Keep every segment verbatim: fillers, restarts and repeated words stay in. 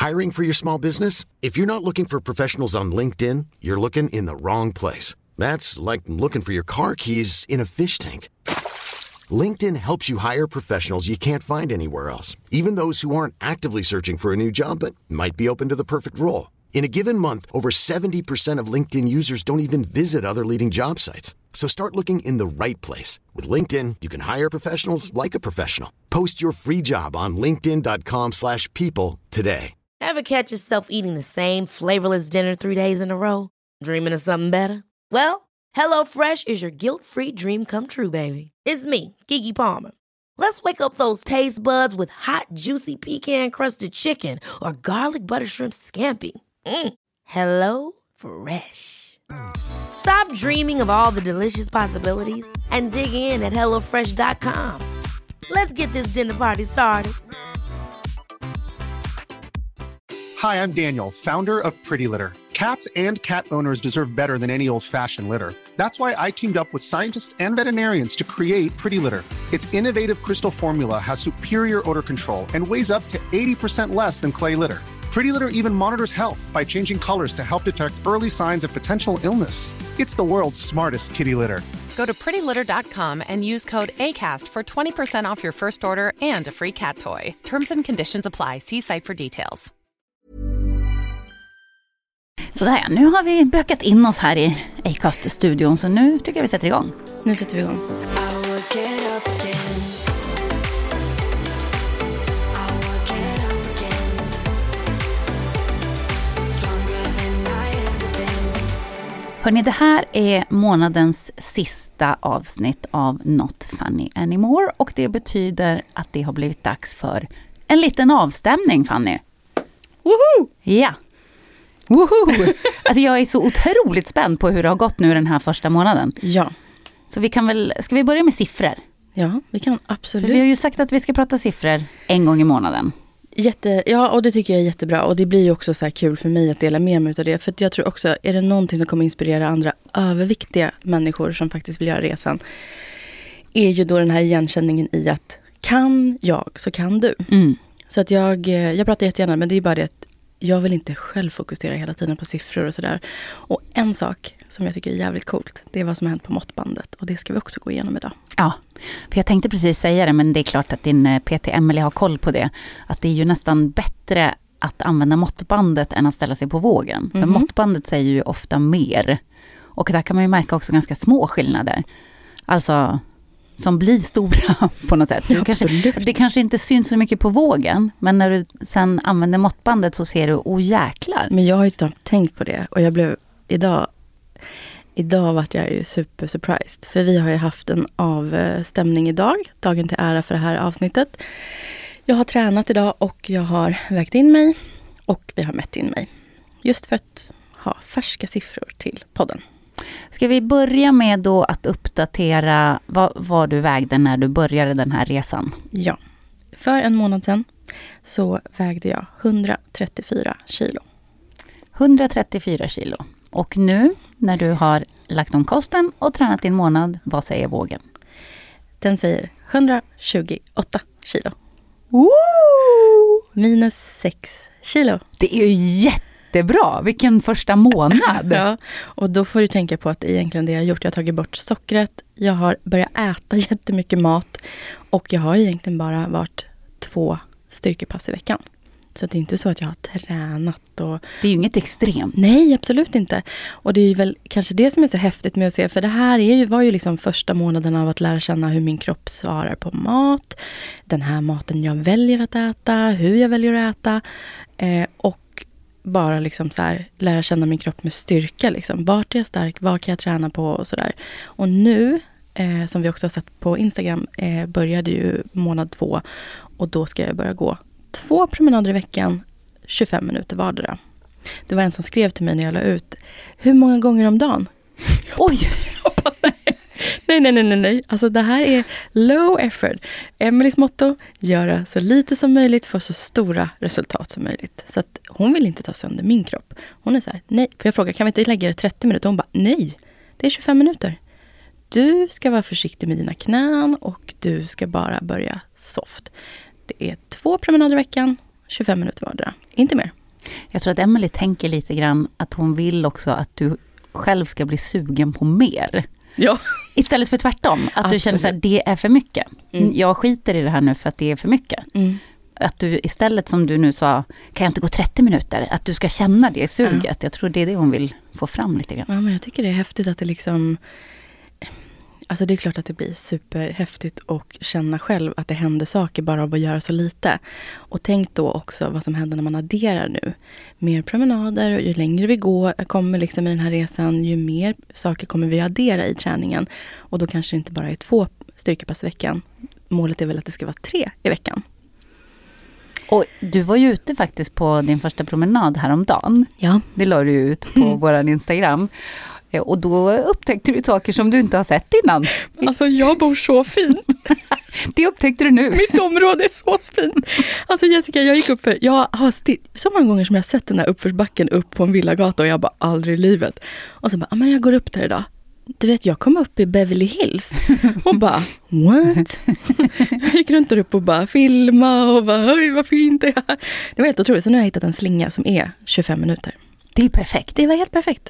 Hiring for your small business? If you're not looking for professionals on LinkedIn, you're looking in the wrong place. That's like looking for your car keys in a fish tank. LinkedIn helps you hire professionals you can't find anywhere else, even those who aren't actively searching for a new job but might be open to the perfect role. In a given month, over seventy percent of LinkedIn users don't even visit other leading job sites. So start looking in the right place. With LinkedIn, you can hire professionals like a professional. Post your free job on linkedin dot com slash people today. Ever catch yourself eating the same flavorless dinner three days in a row? Dreaming of something better? Well, HelloFresh is your guilt-free dream come true, baby. It's me, Keke Palmer. Let's wake up those taste buds with hot, juicy pecan-crusted chicken or garlic butter shrimp scampi. Mm. Hello Fresh. Stop dreaming of all the delicious possibilities and dig in at hello fresh dot com. Let's get this dinner party started. Hi, I'm Daniel, founder of Pretty Litter. Cats and cat owners deserve better than any old-fashioned litter. That's why I teamed up with scientists and veterinarians to create Pretty Litter. Its innovative crystal formula has superior odor control and weighs up to eighty percent less than clay litter. Pretty Litter even monitors health by changing colors to help detect early signs of potential illness. It's the world's smartest kitty litter. Go to pretty litter dot com and use code ACAST for twenty percent off your first order and a free cat toy. Terms and conditions apply. See site for details. Så där, nu har vi bökat in oss här i Acast-studion, så nu tycker jag vi sätter igång. Nu sätter vi igång. Hörrni, det här är månadens sista avsnitt av Not Funny Anymore, och det betyder att det har blivit dags för en liten avstämning, Fanny. Woho! Ja. Woho! Alltså jag är så otroligt spänd på hur det har gått nu den här första månaden. Ja. Så vi kan väl, ska vi börja med siffror? Ja, vi kan absolut. För vi har ju sagt att vi ska prata siffror en gång i månaden. Jätte, ja, och det tycker jag är jättebra. Och det blir ju också så här kul för mig att dela med mig av det. För att jag tror också, är det någonting som kommer inspirera andra överviktiga människor som faktiskt vill göra resan, är ju då den här igenkänningen i att kan jag så kan du. Mm. Så att jag, jag pratar jättegärna, men det är bara det att jag vill inte själv fokusera hela tiden på siffror och sådär. Och en sak som jag tycker är jävligt coolt, det är vad som har hänt på måttbandet. Och det ska vi också gå igenom idag. Ja, för jag tänkte precis säga det, men det är klart att din P T Emelie har koll på det. Att det är ju nästan bättre att använda måttbandet än att ställa sig på vågen. Mm-hmm. För måttbandet säger ju ofta mer. Och där kan man ju märka också ganska små skillnader. Alltså som blir stora på något sätt. Du kanske, det kanske inte syns så mycket på vågen, men när du sen använder måttbandet så ser du, åh jäklar. Men jag har ju inte tänkt på det, och jag blev idag idag vart jag ju super surprised, för vi har ju haft en avstämning idag, dagen till ära för det här avsnittet. Jag har tränat idag och jag har vägt in mig och vi har mätt in mig, just för att ha färska siffror till podden. Ska vi börja med då att uppdatera vad, vad du vägde när du började den här resan? Ja, för en månad sedan så vägde jag hundratrettiofyra kilo. hundratrettiofyra kilo. Och nu när du har lagt om kosten och tränat i en månad, vad säger vågen? Den säger hundratjugoåtta kilo. Woo! Minus sex kilo. Det är ju jättebra. Vilken första månad. Ja, och då får du tänka på att egentligen det jag har gjort, jag har tagit bort sockret, jag har börjat äta jättemycket mat och jag har egentligen bara varit två styrkepass i veckan. Så det är inte så att jag har tränat. Och det är ju inget extremt. Nej, absolut inte. Och det är ju väl kanske det som är så häftigt med att se. För det här är ju, var ju liksom första månaden av att lära känna hur min kropp svarar på mat. Den här maten jag väljer att äta. Hur jag väljer att äta. Eh, och bara liksom så här, lära känna min kropp med styrka. Liksom. Vart är jag stark? Vad kan jag träna på? Och sådär. Och nu, eh, som vi också har sett på Instagram, eh, började ju månad två. Och då ska jag börja gå två promenader i veckan, tjugofem minuter vardera. Det var en som skrev till mig när jag la ut, hur många gånger om dagen? Oj! nej, nej, nej, nej, nej. Alltså det här är low effort. Emelies motto, göra så lite som möjligt för så stora resultat som möjligt. Så att hon vill inte ta sönder min kropp. Hon är så här, nej. För jag frågar, kan vi inte lägga det trettio minuter? Hon bara, nej. Det är tjugofem minuter. Du ska vara försiktig med dina knän och du ska bara börja soft. Det är två promenader i veckan, tjugofem minuter vardera. Inte mer. Jag tror att Emily tänker lite grann att hon vill också att du själv ska bli sugen på mer. Ja. Istället för tvärtom. Att Absolut. du känner så här, det är för mycket. Mm. Jag skiter i det här nu för att det är för mycket. Mm. Att du istället, som du nu sa, kan jag inte gå trettio minuter? Att du ska känna det suget. Ja. Jag tror det är det hon vill få fram lite grann. Ja, men jag tycker det är häftigt att det liksom... Alltså det är klart att det blir superhäftigt och känna själv att det händer saker bara av att göra så lite. Och tänk då också vad som händer när man adderar nu. Mer promenader, och ju längre vi går, kommer liksom i den här resan, ju mer saker kommer vi addera i träningen. Och då kanske det inte bara är två styrkepass i veckan. Målet är väl att det ska vara tre i veckan. Och du var ju ute faktiskt på din första promenad häromdagen. Ja. Det la du ut på mm. våran Instagram. Och då upptäckte du saker som du inte har sett innan. Alltså jag bor så fint. Det upptäckte du nu. Mitt område är så fint. Alltså Jessica, jag gick upp för... Jag har st- så många gånger som jag har sett den här uppförsbacken upp på en villagata och jag bara aldrig i livet. Och så bara, men jag går upp där idag. Du vet, jag kom upp i Beverly Hills och bara, what? Jag gick runt där upp och bara filma och bara, oj vad fint det är. Det var helt otroligt. Så nu har jag hittat en slinga som är tjugofem minuter. Det är perfekt. Det var helt perfekt.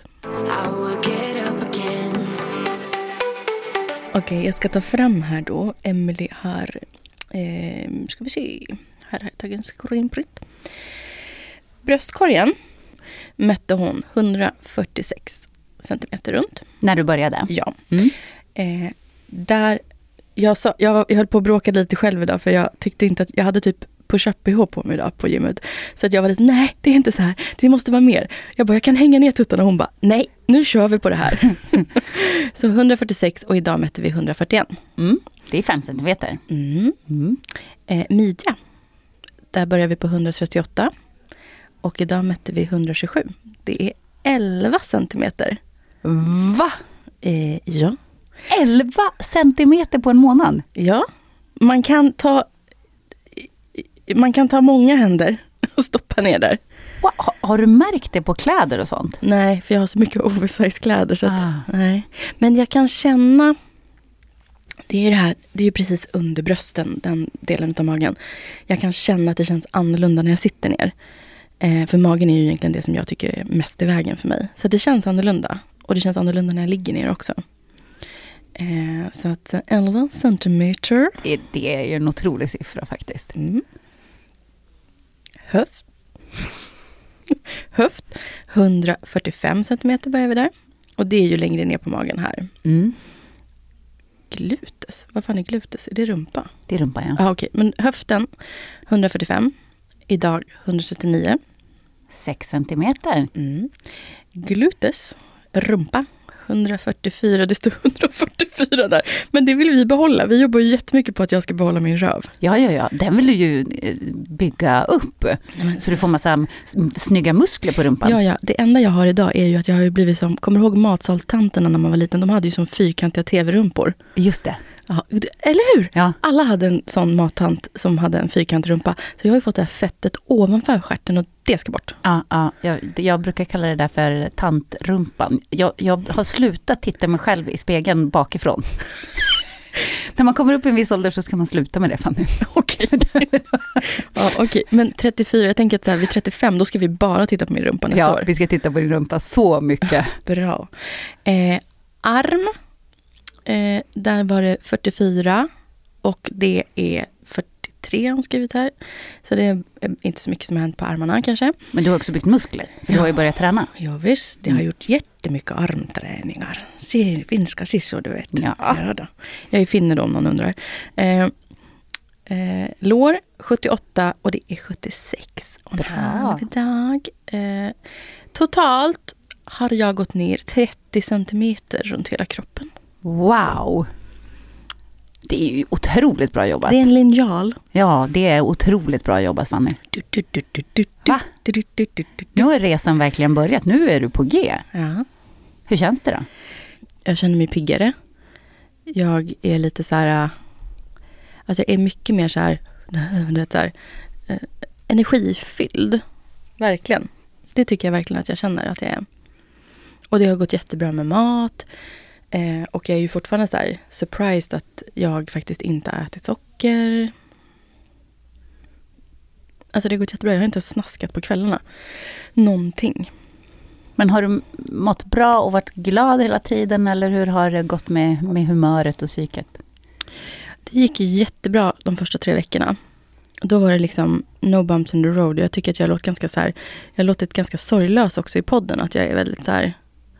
Okej, okay, jag ska ta fram här då. Emily har, eh, ska vi se, här har jag tagit en screenprint. Bröstkorgen mätte hon hundrafyrtiosex centimeter runt. När du började? Ja. Mm. Eh, där, jag, sa, jag, jag höll på att bråka lite själv idag för jag tyckte inte att jag hade typ push-up B H på mig idag på gymmet. Så att jag var lite, nej det är inte så här, det måste vara mer. Jag bara, jag kan hänga ner tuttarna och hon bara, nej nu kör vi på det här. Så hundrafyrtiosex och idag mätte vi hundrafyrtioen. Mm. Det är fem centimeter. Mm. Mm. Eh, midja, där börjar vi på hundratrettioåtta och idag mätte vi hundratjugosju. Det är elva centimeter. Va? Eh, ja. elva centimeter på en månad? Ja, man kan ta man kan ta många händer och stoppa ner där. Wow. Har, har du märkt det på kläder och sånt? Nej, för jag har så mycket oversize kläder så att, ah. nej. Men jag kan känna, det är ju det här, det är ju precis under brösten, den delen av magen. Jag kan känna att det känns annorlunda när jag sitter ner. Eh, för magen är ju egentligen det som jag tycker är mest i vägen för mig. Så det känns annorlunda. Och det känns annorlunda när jag ligger ner också. Eh, så att elva centimeter. Det, det är ju en otrolig siffra faktiskt. Mm. Höft. Höft. hundrafyrtiofem centimeter börjar vi där. Och det är ju längre ner på magen här. Mm. Glutes. Vad fan är glutes? Är det rumpa? Det är rumpa, ja. Ah, okej. Men höften hundrafyrtiofem. Idag hundratrettionio. sex centimeter. Mm. Glutes. Rumpa. hundrafyrtiofyra. Det står hundrafyrtiofyra där. Men det vill vi behålla. Vi jobbar ju jättemycket på att jag ska behålla min röv. Ja, ja, ja. Den vill du ju bygga upp. Men, så du får massa snygga muskler på rumpan. Ja, ja. Det enda jag har idag är ju att jag har blivit som... Kommer du ihåg matsalstanterna när man var liten? De hade ju som fyrkantiga tv-rumpor. Just det. Ja, eller hur? Ja. Alla hade en sån mattant som hade en fyrkantig rumpa. Så jag har ju fått det här fettet ovanför stjärten och det ska bort. Ja, ja jag, jag brukar kalla det där för tantrumpan. Jag, jag har slutat titta mig själv i spegeln bakifrån. När man kommer upp i en viss ålder så ska man sluta med det, Fanny. Okej. Ja, okej. Men trettiofyra, jag tänker att så här, vid trettiofem då ska vi bara titta på min rumpa nästa ja, år. Ja, vi ska titta på din rumpa så mycket. Bra. Eh, arm. Eh, där var det fyrtiofyra och det är fyrtiotre har hon skrivit här. Så det är inte så mycket som har hänt på armarna kanske. Men du har också byggt muskler, för ja. Du har ju börjat träna. Ja visst, jag har mm. gjort jättemycket armträningar. Se, finska sissor du vet. Ja. Ja då. Jag är finne då om någon undrar. Eh, eh, lår sjuttioåtta och det är sjuttiosex. Och en halv dag. Eh, totalt har jag gått ner trettio centimeter runt hela kroppen. Wow! Det är ju otroligt bra jobbat. Det är en linjal. Ja, det är otroligt bra jobbat, Fanny. Du, du, du, du, du, Va? Du, du, du, du, du. Nu har resan verkligen börjat. Nu är du på G. Ja. Hur känns det då? Jag känner mig piggare. Jag är lite så här... Alltså jag är mycket mer så här... Du vet, så här eh, energifylld. Verkligen. Det tycker jag verkligen att jag känner att jag är. Och det har gått jättebra med mat. Eh, och jag är ju fortfarande så här surprised att jag faktiskt inte har ätit socker. Alltså det har gått jättebra. Jag har inte snaskat på kvällarna. Någonting. Men har du mått bra och varit glad hela tiden? Eller hur har det gått med, med humöret och psyket? Det gick jättebra de första tre veckorna. Då var det liksom no bumps in the road. Jag tycker att jag låter ganska så här, jag har låtit ganska sorglös också i podden. Att jag är väldigt så här,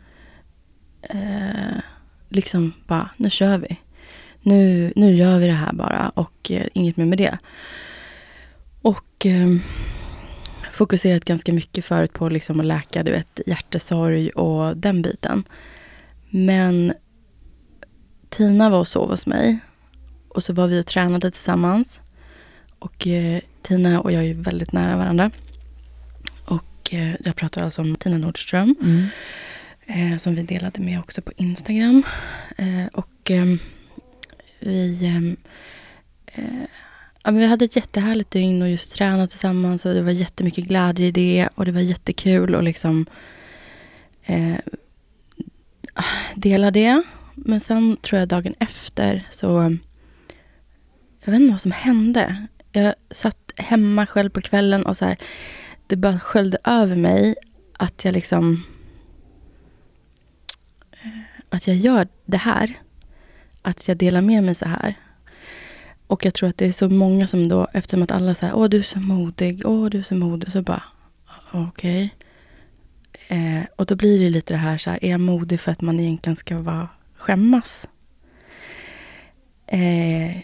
eh, liksom bara, nu kör vi. Nu, nu gör vi det här bara och eh, inget mer med det. Och eh, fokuserat ganska mycket förut på liksom att läka, du vet, hjärtesorg och den biten. Men Tina var och sov hos mig. Och så var vi och tränade tillsammans. Och eh, Tina och jag är ju väldigt nära varandra. Och eh, jag pratar alltså om Tina Nordström. Mm. Eh, som vi delade med också på Instagram. Eh, och eh, vi... Eh, ja, men vi hade ett jättehärligt dygn och just tränat tillsammans. Och det var jättemycket glädje i det. Och det var jättekul att liksom... Eh, dela det. Men sen tror jag dagen efter så... Jag vet inte vad som hände. Jag satt hemma själv på kvällen och så här, det bara sköljde över mig att jag liksom att jag gör det här. Att jag delar med mig så här. Och jag tror att det är så många som då, eftersom att alla säger, åh du är så modig, åh du är så modig, så bara, okej. Okay. Eh, och då blir det lite det här så här, är jag modig för att man egentligen ska vara skämmas? Eh,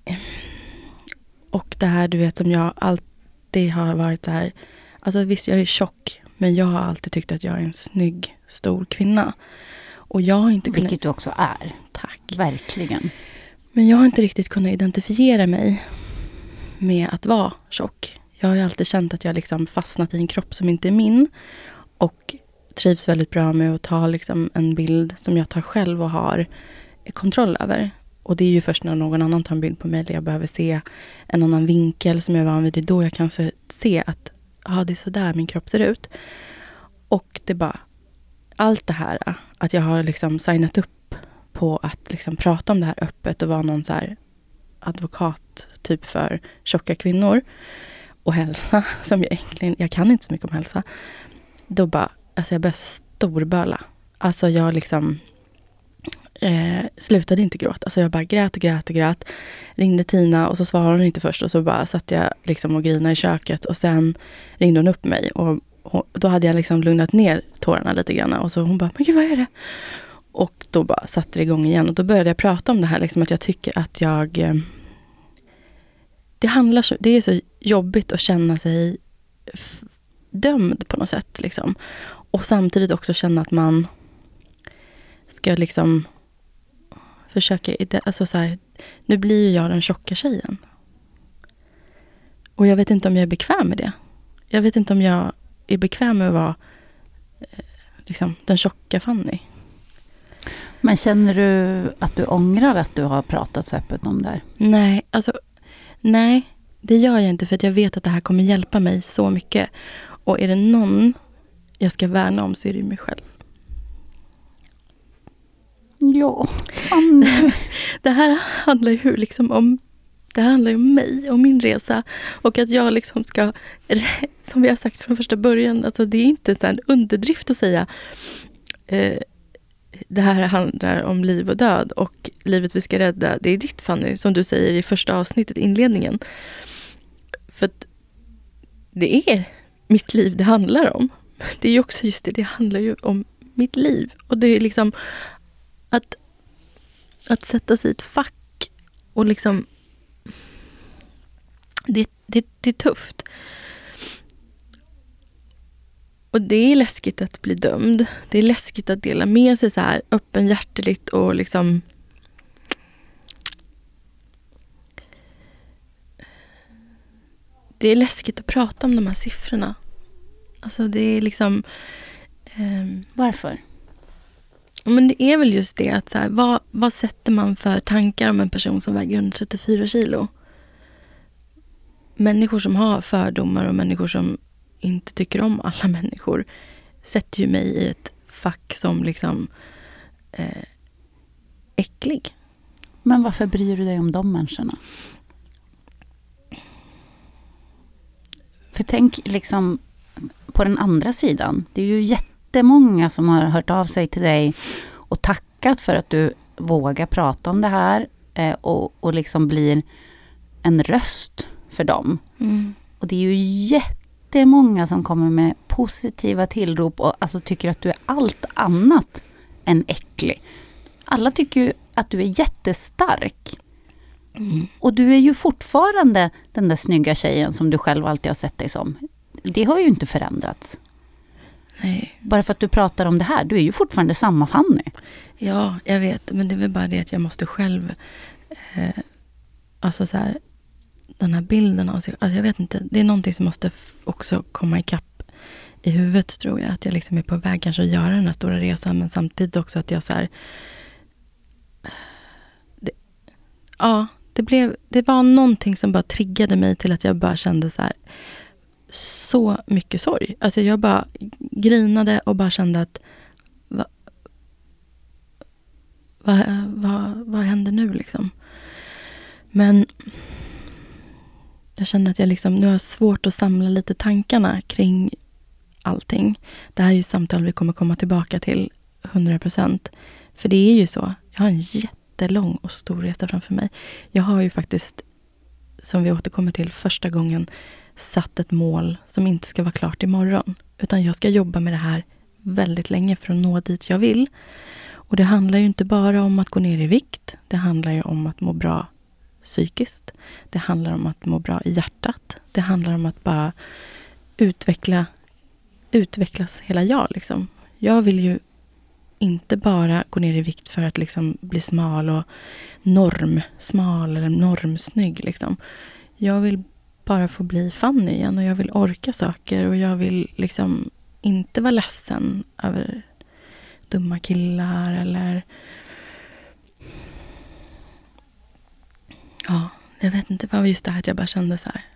och det här, du vet, som jag alltid har varit så här, alltså visst, jag är tjock, men jag har alltid tyckt att jag är en snygg, stor kvinna. Och jag har inte Vilket kunnat... du också är. Tack. Verkligen. Men jag har inte riktigt kunnat identifiera mig med att vara tjock. Jag har ju alltid känt att jag liksom fastnat i en kropp som inte är min. Och trivs väldigt bra med att ta liksom en bild som jag tar själv och har kontroll över. Och det är ju först när någon annan tar en bild på mig eller jag behöver se en annan vinkel som jag var van vid. Det är då jag kan se att ja, det är så där min kropp ser ut. Och det bara, allt det här, att jag har liksom signat upp på att liksom prata om det här öppet och vara någon så här advokat typ för tjocka kvinnor och hälsa, som jag egentligen, jag kan inte så mycket om hälsa. Då bara, alltså jag började storböla. Alltså jag liksom eh, slutade inte gråta. Alltså jag bara grät och grät och grät. Ringde Tina och så svarade hon inte först och så bara satt jag liksom och grinade i köket och sen ringde hon upp mig och hon, då hade jag liksom lugnat ner tårarna lite grann och så hon bara, men gud vad är det? Och då bara satte det igång igen och då började jag prata om det här liksom att jag tycker att jag eh, det handlar så, det är så jobbigt att känna sig f- dömd på något sätt liksom. Och samtidigt också känna att man ska liksom försöka, alltså så här, nu blir ju jag den tjocka tjejen. Och jag vet inte om jag är bekväm med det. Jag vet inte om jag är bekväm med att vara eh, liksom den tjocka Fanny. Men känner du att du ångrar att du har pratat så öppet om det här? Nej, alltså nej, det gör jag inte för att jag vet att det här kommer hjälpa mig så mycket. Och är det någon jag ska värna om så är det mig själv. Ja, Fanny. Det här handlar ju liksom om det här handlar ju om mig och min resa och att jag liksom ska, som vi har sagt från första början, alltså det är inte en underdrift att säga eh, det här handlar om liv och död och livet vi ska rädda, det är ditt Fanny, som du säger i första avsnittet, inledningen. För att det är mitt liv det handlar om. Det är ju också just det, det handlar ju om mitt liv. Och det är liksom att, att sätta sig i ett fack och liksom det, det, det är tufft. Och det är läskigt att bli dömd. Det är läskigt att dela med sig så här öppenhjärteligt och liksom det är läskigt att prata om de här siffrorna. Alltså det är liksom eh, varför? Men det är väl just det att så här, vad, vad sätter man för tankar om en person som väger under trettiofyra kilo? Människor som har fördomar och människor som inte tycker om alla människor sätter ju mig i ett fack som liksom eh, äcklig. Men varför bryr du dig om de människorna? För tänk liksom på den andra sidan. Det är ju jättemånga som har hört av sig till dig och tackat för att du vågar prata om det här eh, och, och liksom blir en röst för dem. Mm. Och det är ju jättemånga som kommer med positiva tillrop och alltså tycker att du är allt annat än äcklig. Alla tycker ju att du är jättestark. Mm. Och du är ju fortfarande den där snygga tjejen som du själv alltid har sett dig som. Det har ju inte förändrats. Nej. Bara för att du pratar om det här. Du är ju fortfarande samma Fanny. Ja, jag vet. Men det är väl bara det att jag måste själv... Eh, alltså så här... Den här bilden. Alltså, alltså jag vet inte. Det är någonting som måste f- också komma ikapp i huvudet, tror jag. Att jag liksom är på väg kanske att göra den här stora resan. Men samtidigt också att jag så här... Det, ja, det blev... Det var någonting som bara triggade mig till att jag bara kände så här... Så mycket sorg. Alltså jag bara grinade och bara kände att vad va, va, vad händer nu liksom? Men jag kände att jag liksom nu har svårt att samla lite tankarna kring allting. Det här är ju samtal vi kommer komma tillbaka till hundra procent. För det är ju så. Jag har en jättelång och stor resa framför mig. Jag har ju faktiskt, som vi återkommer till, första gången satt ett mål som inte ska vara klart imorgon. Utan jag ska jobba med det här väldigt länge för att nå dit jag vill. Och det handlar ju inte bara om att gå ner i vikt. Det handlar ju om att må bra psykiskt. Det handlar om att må bra i hjärtat. Det handlar om att bara utveckla, utvecklas hela jag. Liksom. Jag vill ju inte bara gå ner i vikt för att liksom bli smal och normsmal eller normsnygg. Liksom. Jag vill bara få bli Fanny igen och jag vill orka saker och jag vill liksom inte vara ledsen över dumma killar eller ja, jag vet inte, vad var just det här att jag bara kände så här.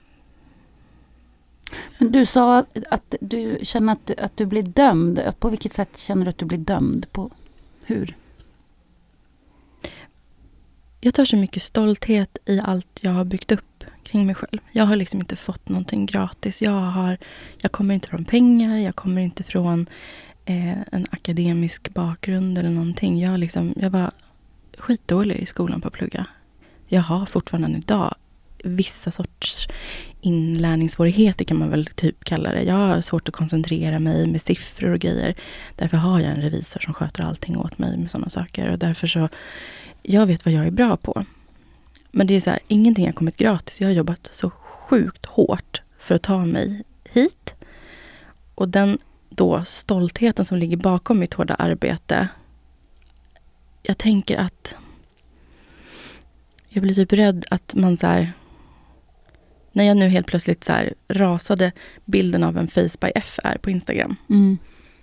Men du sa att du känner att, att du blir dömd. På vilket sätt känner du att du blir dömd? På hur? Jag tar så mycket stolthet i allt jag har byggt upp kring mig själv. Jag har liksom inte fått någonting gratis. Jag, har, jag kommer inte från pengar. Jag kommer inte från eh, en akademisk bakgrund eller någonting. Jag, liksom, jag var skitdålig i skolan på att plugga. Jag har fortfarande idag vissa sorts inlärningssvårigheter kan man väl typ kalla det. Jag har svårt att koncentrera mig med siffror och grejer. Därför har jag en revisor som sköter allting åt mig med sådana saker. Och därför så, jag vet vad jag är bra på. Men det är så här, ingenting har kommit gratis. Jag har jobbat så sjukt hårt för att ta mig hit. Och den då stoltheten som ligger bakom mitt hårda arbete. Jag tänker att jag blir typ rädd att man så här, när jag nu helt plötsligt så här rasade bilden av en Face by F är på Instagram. Mm.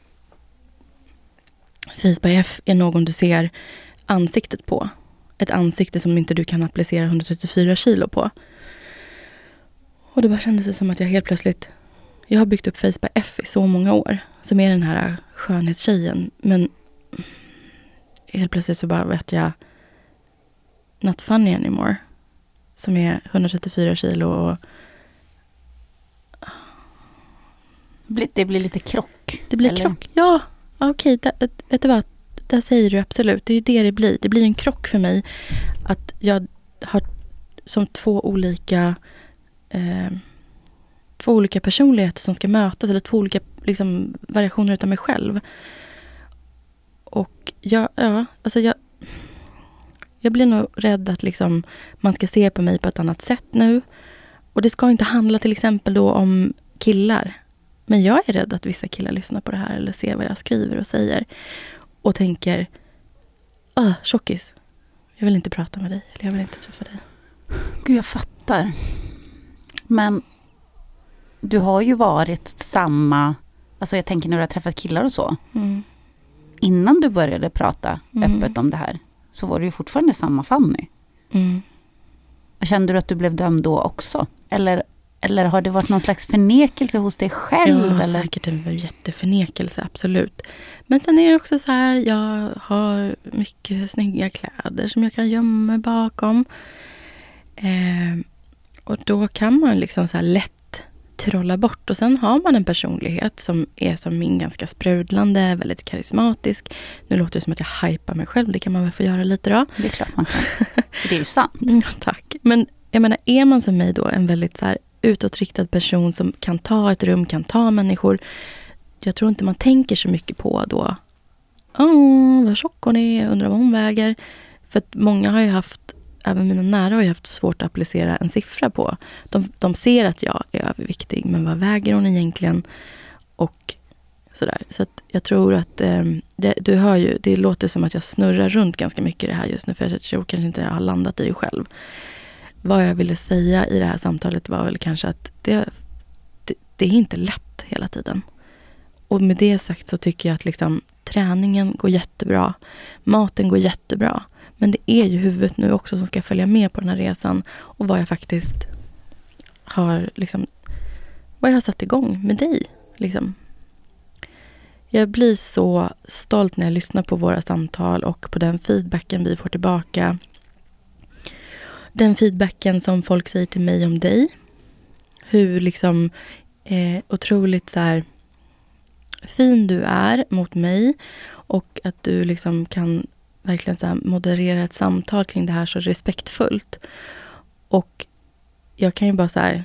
Face by F är någon du ser ansiktet på. Ett ansikte som inte du kan applicera hundratrettiofyra kilo på. Och det bara kändes det som att jag helt plötsligt, jag har byggt upp Face by F i så många år. Som är den här skönhetstjejen. Men helt plötsligt så bara vet jag not funny anymore. Som är hundratrettiofyra kilo och det blir lite krock. Det blir eller? krock, ja. Okej, okay, vet du vad? Där säger du absolut. Det är ju det det blir. Det blir en krock för mig. Att jag har som två olika eh, två olika personligheter som ska mötas. Eller två olika liksom, variationer utav mig själv. Och jag, ja, alltså jag jag blir nog rädd att liksom, man ska se på mig på ett annat sätt nu. Och det ska inte handla till exempel då om killar. Men jag är rädd att vissa killar lyssnar på det här eller ser vad jag skriver och säger. Och tänker, ah, tjockis, jag vill inte prata med dig. Eller jag vill inte träffa dig. Gud, jag fattar. Men du har ju varit samma, alltså jag tänker när du har träffat killar och så. Mm. Innan du började prata mm. öppet om det här. Så var du ju fortfarande samma Fanny. Mm. Kände du att du blev dömd då också? Eller, eller har det varit någon slags förnekelse hos dig själv? Ja, eller? Säkert en jätteförnekelse, absolut. Men sen är det också så här, jag har mycket snygga kläder som jag kan gömma bakom. Eh, och då kan man liksom så här lätt trolla bort. Och sen har man en personlighet som är som min, ganska sprudlande, väldigt karismatisk. Nu låter det som att jag hypar mig själv, det kan man väl få göra lite då. Det är klart man kan. Det är ju sant. Ja, tack. Men jag menar, är man som mig då en väldigt så här utåtriktad person som kan ta ett rum, kan ta människor. Jag tror inte man tänker så mycket på då. Åh, vad tjock hon är, undrar vad hon väger. För att många har ju haft, även mina nära har ju haft svårt att applicera en siffra på. De, de ser att jag är överviktig, men vad väger hon egentligen? Och sådär. Så att jag tror att eh, det, du hör ju, det låter som att jag snurrar runt ganska mycket det här just nu, för jag tror kanske inte jag har landat i det själv. Vad jag ville säga i det här samtalet var väl kanske att det, det, det är inte lätt hela tiden. Och med det sagt så tycker jag att liksom, träningen går jättebra. Maten går jättebra. Men det är ju huvudet nu också som ska följa med på den här resan. Och vad jag faktiskt har liksom, vad jag har satt igång med dig. Liksom. Jag blir så stolt när jag lyssnar på våra samtal och på den feedbacken vi får tillbaka. Den feedbacken som folk säger till mig om dig. Hur liksom eh, otroligt så här fin du är mot mig. Och att du liksom kan verkligen så här moderera ett samtal kring det här så respektfullt. Och jag kan ju bara så här,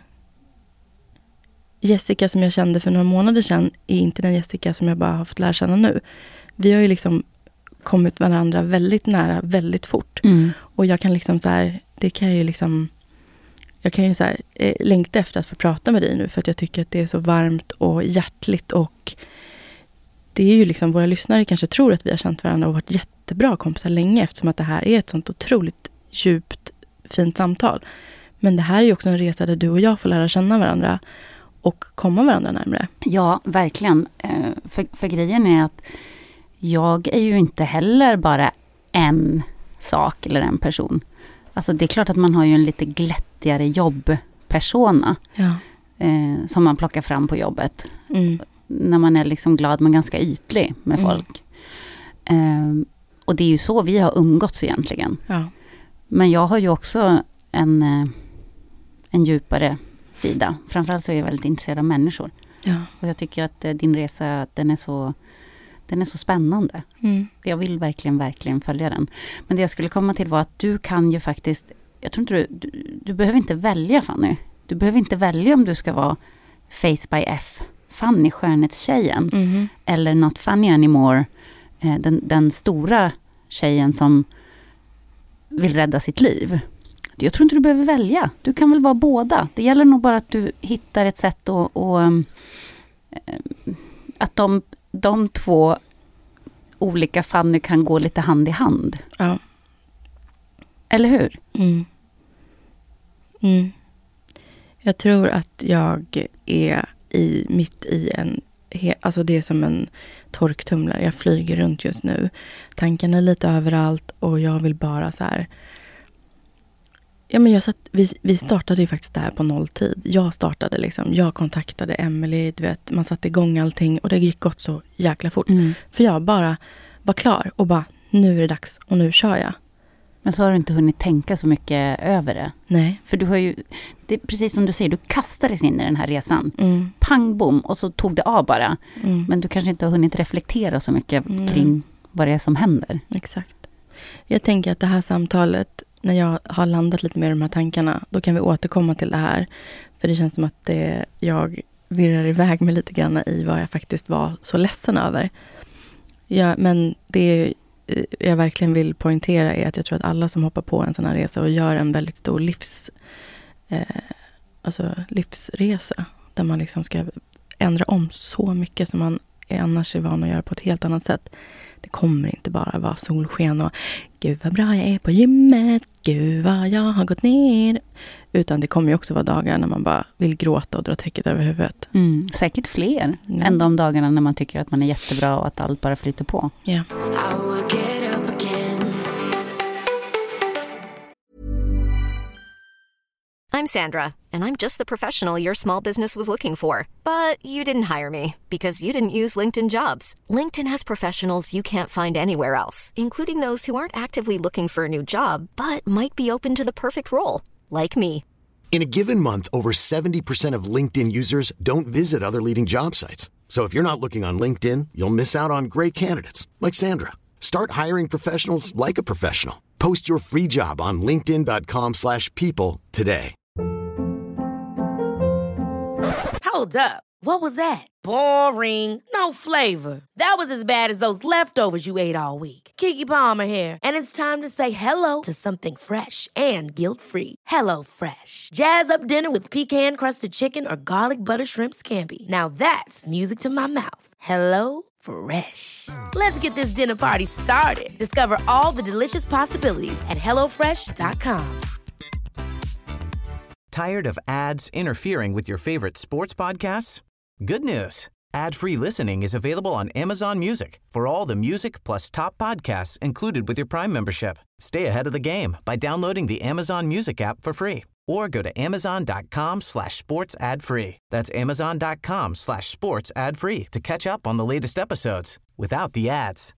Jessica som jag kände för några månader sedan är inte den Jessica som jag bara har fått lära känna nu. Vi har ju liksom kommit varandra väldigt nära, väldigt fort. Mm. Och jag kan liksom så här, det kan jag ju liksom, jag kan ju så här eh, längta efter att få prata med dig nu, för att jag tycker att det är så varmt och hjärtligt, och det är ju liksom, våra lyssnare kanske tror att vi har känt varandra och varit jättebra kompisar länge, eftersom att det här är ett sånt otroligt djupt, fint samtal. Men det här är ju också en resa där du och jag får lära känna varandra och komma varandra närmare. Ja, verkligen. För, för grejen är att jag är ju inte heller bara en sak eller en person. Alltså det är klart att man har ju en lite glättigare jobbpersona ja. eh, som man plockar fram på jobbet. Mm. När man är liksom glad men ganska ytlig med folk. Mm. Eh, och det är ju så vi har umgåtts egentligen. Ja. Men jag har ju också en, en djupare sida. Framförallt så är jag väldigt intresserad av människor. Ja. Och jag tycker att din resa, den är så, den är så spännande. Mm. Jag vill verkligen, verkligen följa den. Men det jag skulle komma till var att du kan ju faktiskt, jag tror inte du, du, du behöver inte välja, Fanny. Du behöver inte välja om du ska vara Face by F, Fanny, skönhetstjejen. Mm. Eller Not Funny Anymore, den, den stora tjejen som vill rädda sitt liv. Jag tror inte du behöver välja. Du kan väl vara båda. Det gäller nog bara att du hittar ett sätt och, och att de, de två olika Fanny kan gå lite hand i hand. Ja. Eller hur? Mm. Mm. Jag tror att jag är i, mitt i en, alltså det är som en torktumlare. Jag flyger runt just nu. Tankarna är lite överallt och jag vill bara så här. Ja, men jag satt, vi, vi startade ju faktiskt det här på nolltid. Jag startade liksom, jag kontaktade Emily, du vet, man satte igång allting och det gick gått så jäkla fort. Mm. För jag bara var klar och bara, nu är det dags och nu kör jag. Men så har du inte hunnit tänka så mycket över det. Nej. För du har ju, det är precis som du säger, du kastades in i den här resan. Mm. Pang, bom, och så tog det av bara. Mm. Men du kanske inte har hunnit reflektera så mycket mm. kring vad det är som händer. Exakt. Jag tänker att det här samtalet, när jag har landat lite mer i de här tankarna, då kan vi återkomma till det här. För det känns som att det, jag virrar iväg mig lite grann i vad jag faktiskt var så ledsen över. Ja, men det jag verkligen vill poängtera är att jag tror att alla som hoppar på en sån här resa och gör en väldigt stor livs, eh, alltså livsresa, där man liksom ska ändra om så mycket som man är annars är van att göra på ett helt annat sätt. Det kommer inte bara vara solsken och gud vad bra jag är på gymmet, gud vad jag har gått ner. Utan det kommer ju också vara dagar när man bara vill gråta och dra täcket över huvudet. Mm, säkert fler mm. än de dagarna när man tycker att man är jättebra och att allt bara flyter på. Ja. Yeah. I'm Sandra, and I'm just the professional your small business was looking for. But you didn't hire me because you didn't use LinkedIn Jobs. LinkedIn has professionals you can't find anywhere else, including those who aren't actively looking for a new job, but might be open to the perfect role, like me. In a given month, over seventy percent of LinkedIn users don't visit other leading job sites. So if you're not looking on LinkedIn, you'll miss out on great candidates like Sandra. Start hiring professionals like a professional. Post your free job on linkedin dot com slash people today. Hold up. What was that? Boring. No flavor. That was as bad as those leftovers you ate all week. Keke Palmer here, and it's time to say hello to something fresh and guilt-free. Hello Fresh. Jazz up dinner with pecan-crusted chicken or garlic butter shrimp scampi. Now that's music to my mouth. Hello Fresh. Let's get this dinner party started. Discover all the delicious possibilities at hello fresh dot com. Tired of ads interfering with your favorite sports podcasts? Good news. Ad-free listening is available on Amazon Music for all the music plus top podcasts included with your Prime membership. Stay ahead of the game by downloading the Amazon Music app for free or go to amazon.com slash sports ad free. That's amazon.com slash sports ad free to catch up on the latest episodes without the ads.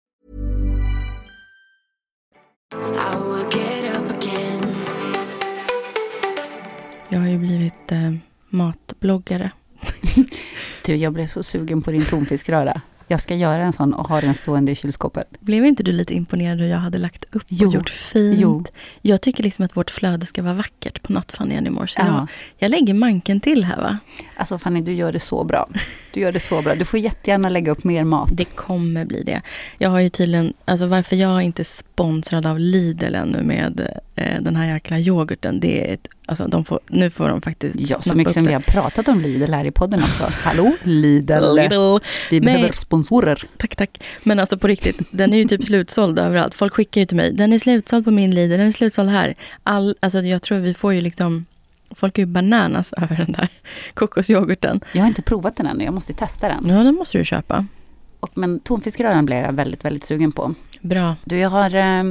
I will get up again. Jag har ju blivit eh, matbloggare. Du, jag blev så sugen på din tonfiskröra. Jag ska göra en sån och ha den stående i kylskåpet. Blev inte du lite imponerad hur jag hade lagt upp jo. och gjort fint? Jo. Jag tycker liksom att vårt flöde ska vara vackert på natt, Fanny, i morse. Ja. Jag, jag lägger manken till här, va? Alltså Fanny, du gör det så bra. Du gör det så bra. Du får jättegärna lägga upp mer mat. Det kommer bli det. Jag har ju tydligen, alltså varför jag inte är sponsrad av Lidl ännu med eh, den här jäkla yoghurten, det är ett, alltså de får, nu får de faktiskt ja, så mycket som det. Vi har pratat om Lidl här i podden också. Hallå, Lidl. Lidl. Vi behöver Men, sponsorer. Tack, tack. Men alltså på riktigt, den är ju typ slutsåld överallt. Folk skickar ju till mig, den är slutsåld på min Lidl, den är slutsåld här. All, alltså jag tror vi får ju liksom, folk är ju bananas över den där kokosyoghurten. Jag har inte provat den ännu, jag måste testa den. Ja, den måste du köpa. Och, men tonfiskröran blev jag väldigt, väldigt sugen på. Bra. Du, jag har eh,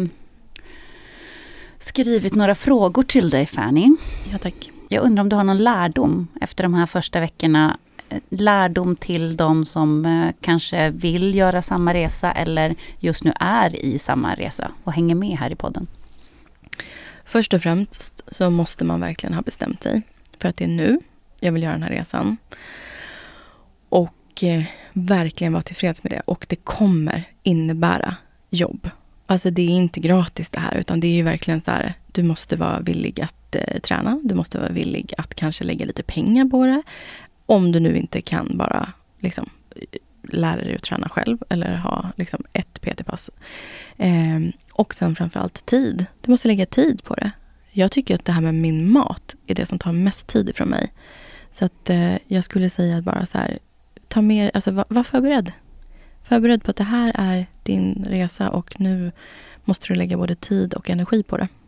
skrivit några frågor till dig, Fanny. Ja, tack. Jag undrar om du har någon lärdom efter de här första veckorna. Lärdom till de som eh, kanske vill göra samma resa eller just nu är i samma resa och hänger med här i podden. Först och främst så måste man verkligen ha bestämt sig för att det är nu jag vill göra den här resan. Och eh, verkligen vara tillfreds med det. Och det kommer innebära jobb. Alltså det är inte gratis det här, utan det är ju verkligen så här, du måste vara villig att eh, träna. Du måste vara villig att kanske lägga lite pengar på det. Om du nu inte kan bara liksom lära dig att träna själv eller ha liksom ett P T-pass. Eh, och sen framförallt tid. Du måste lägga tid på det. Jag tycker att det här med min mat är det som tar mest tid ifrån mig. Så att eh, jag skulle säga bara så här, ta mer, alltså var, var förberedd. Förberedd på att det här är din resa och nu måste du lägga både tid och energi på det.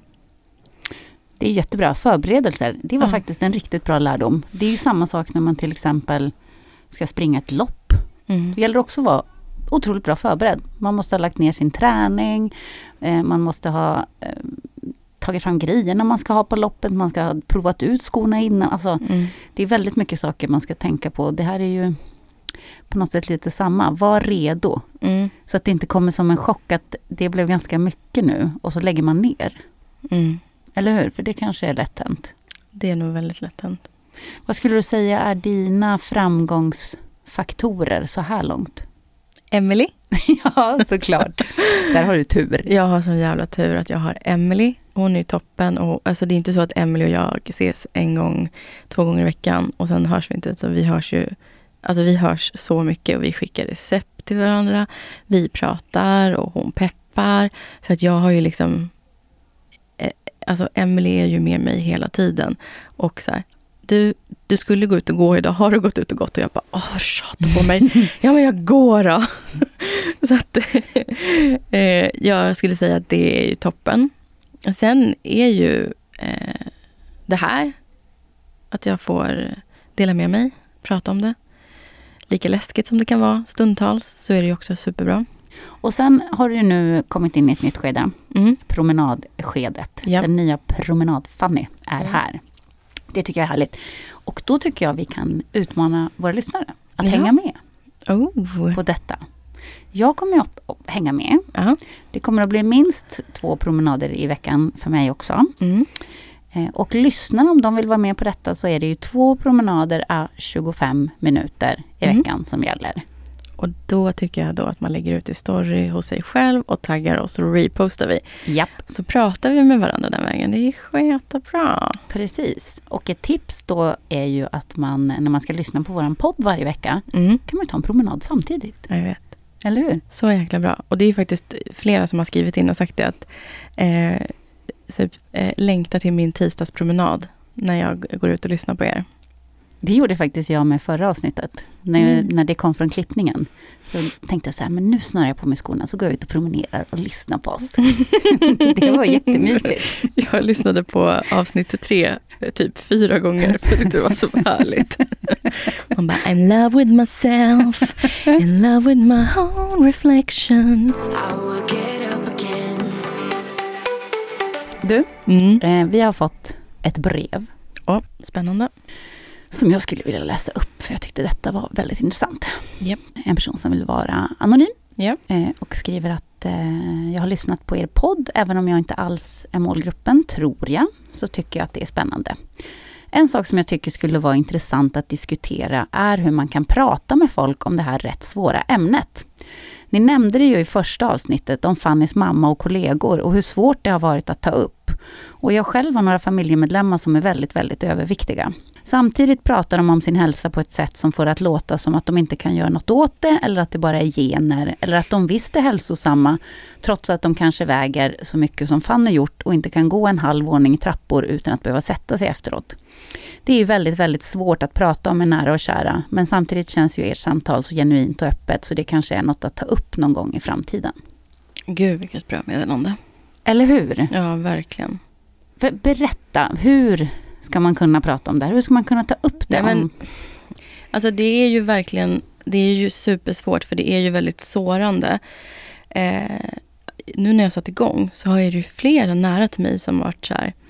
Det är jättebra. Förberedelser, det var ja. faktiskt en riktigt bra lärdom. Det är ju samma sak när man till exempel ska springa ett lopp. Mm. Det gäller också att vara otroligt bra förberedd. Man måste ha lagt ner sin träning. Eh, man måste ha eh, tagit fram grejerna man ska ha på loppet. Man ska ha provat ut skorna innan. Alltså, mm. det är väldigt mycket saker man ska tänka på. Det här är ju på något sätt lite samma. Var redo. Mm. Så att det inte kommer som en chock att det blev ganska mycket nu. Och så lägger man ner. Mm. Eller hur? För det kanske är lätt hänt. Det är nog väldigt lätt hänt. Vad skulle du säga är dina framgångsfaktorer så här långt? Emily? Ja, såklart. Där har du tur. Jag har sån jävla tur att jag har Emily. Hon är toppen. Och, alltså det är inte så att Emily och jag ses en gång, två gånger i veckan. Och sen hörs vi inte. Så vi hörs ju, alltså vi hörs så mycket. Och vi skickar recept till varandra. Vi pratar och hon peppar. Så att jag har ju liksom, eh, alltså Emily är ju med mig hela tiden. Och så här, du, du skulle gå ut och gå idag. Har du gått ut och gått? Och jag bara, åh, tjata på mig. Ja, men jag går då. Så att eh, jag skulle säga att det är ju toppen. Sen är ju eh, det här att jag får dela med mig, prata om det. Lika läskigt som det kan vara stundtals, så är det ju också superbra. Och sen har du nu kommit in i ett nytt skede. Mm. Promenadskedet. Ja. Den nya promenad-Fanny är Mm. här. Det tycker jag är härligt. Och då tycker jag vi kan utmana våra lyssnare att Ja. hänga med Oh. på detta. Jag kommer att hänga med. Ja. Det kommer att bli minst två promenader i veckan för mig också. Mm. Eh, och lyssnarna, om de vill vara med på detta, så är det ju två promenader à tjugofem minuter i Mm. veckan som gäller. Och då tycker jag då att man lägger ut i story hos sig själv och taggar oss och repostar vi. Japp. Så pratar vi med varandra den vägen. Det är skitbra. Precis. Och ett tips då är ju att man, när man ska lyssna på våran podd varje vecka, Mm. kan man ju ta en promenad samtidigt. Jag vet. Eller hur? Så jäkla bra. Och det är faktiskt flera som har skrivit in och sagt det att eh, så, eh, längtar till min tisdagspromenad när jag går ut och lyssnar på er. Det gjorde faktiskt jag med förra avsnittet. När, Mm. när det kom från klippningen. Så tänkte jag så här, men nu snörar jag på mig skorna, så går jag ut och promenerar och lyssnar på oss. Det var jättemysigt. Jag lyssnade på avsnitt tre typ fyra gånger för jag tyckte det var så härligt. Man bara, I'm in love with myself, in love with my own reflection. I will get up again. Du, Mm. eh, vi har fått ett brev Oh, spännande. som jag skulle vilja läsa upp, för jag tyckte detta var väldigt intressant. Yep. En person som vill vara anonym Ja. eh, och skriver att eh, jag har lyssnat på er podd, även om jag inte alls är målgruppen, tror jag, så tycker jag att det är spännande. En sak som jag tycker skulle vara intressant att diskutera är hur man kan prata med folk om det här rätt svåra ämnet. Ni nämnde det ju i första avsnittet om Fannys mamma och kollegor och hur svårt det har varit att ta upp. Och jag själv har några familjemedlemmar som är väldigt, väldigt överviktiga. Samtidigt pratar de om sin hälsa på ett sätt som får att låta som att de inte kan göra något åt det, eller att det bara är gener, eller att de visst är hälsosamma trots att de kanske väger så mycket som Fanny gjort och inte kan gå en halv våning trappor utan att behöva sätta sig efteråt. Det är ju väldigt, väldigt svårt att prata om med nära och kära, men samtidigt känns ju ert samtal så genuint och öppet, så det kanske är något att ta upp någon gång i framtiden. Gud, vilket bra meddelande. Eller hur? Ja, verkligen. För berätta, hur ska man kunna prata om det här? Hur ska man kunna ta upp det? Nej, men, om... Alltså det är ju verkligen, det är ju supersvårt för det är ju väldigt sårande. Eh, nu när jag satt igång så har jag ju flera nära till mig som varit så här.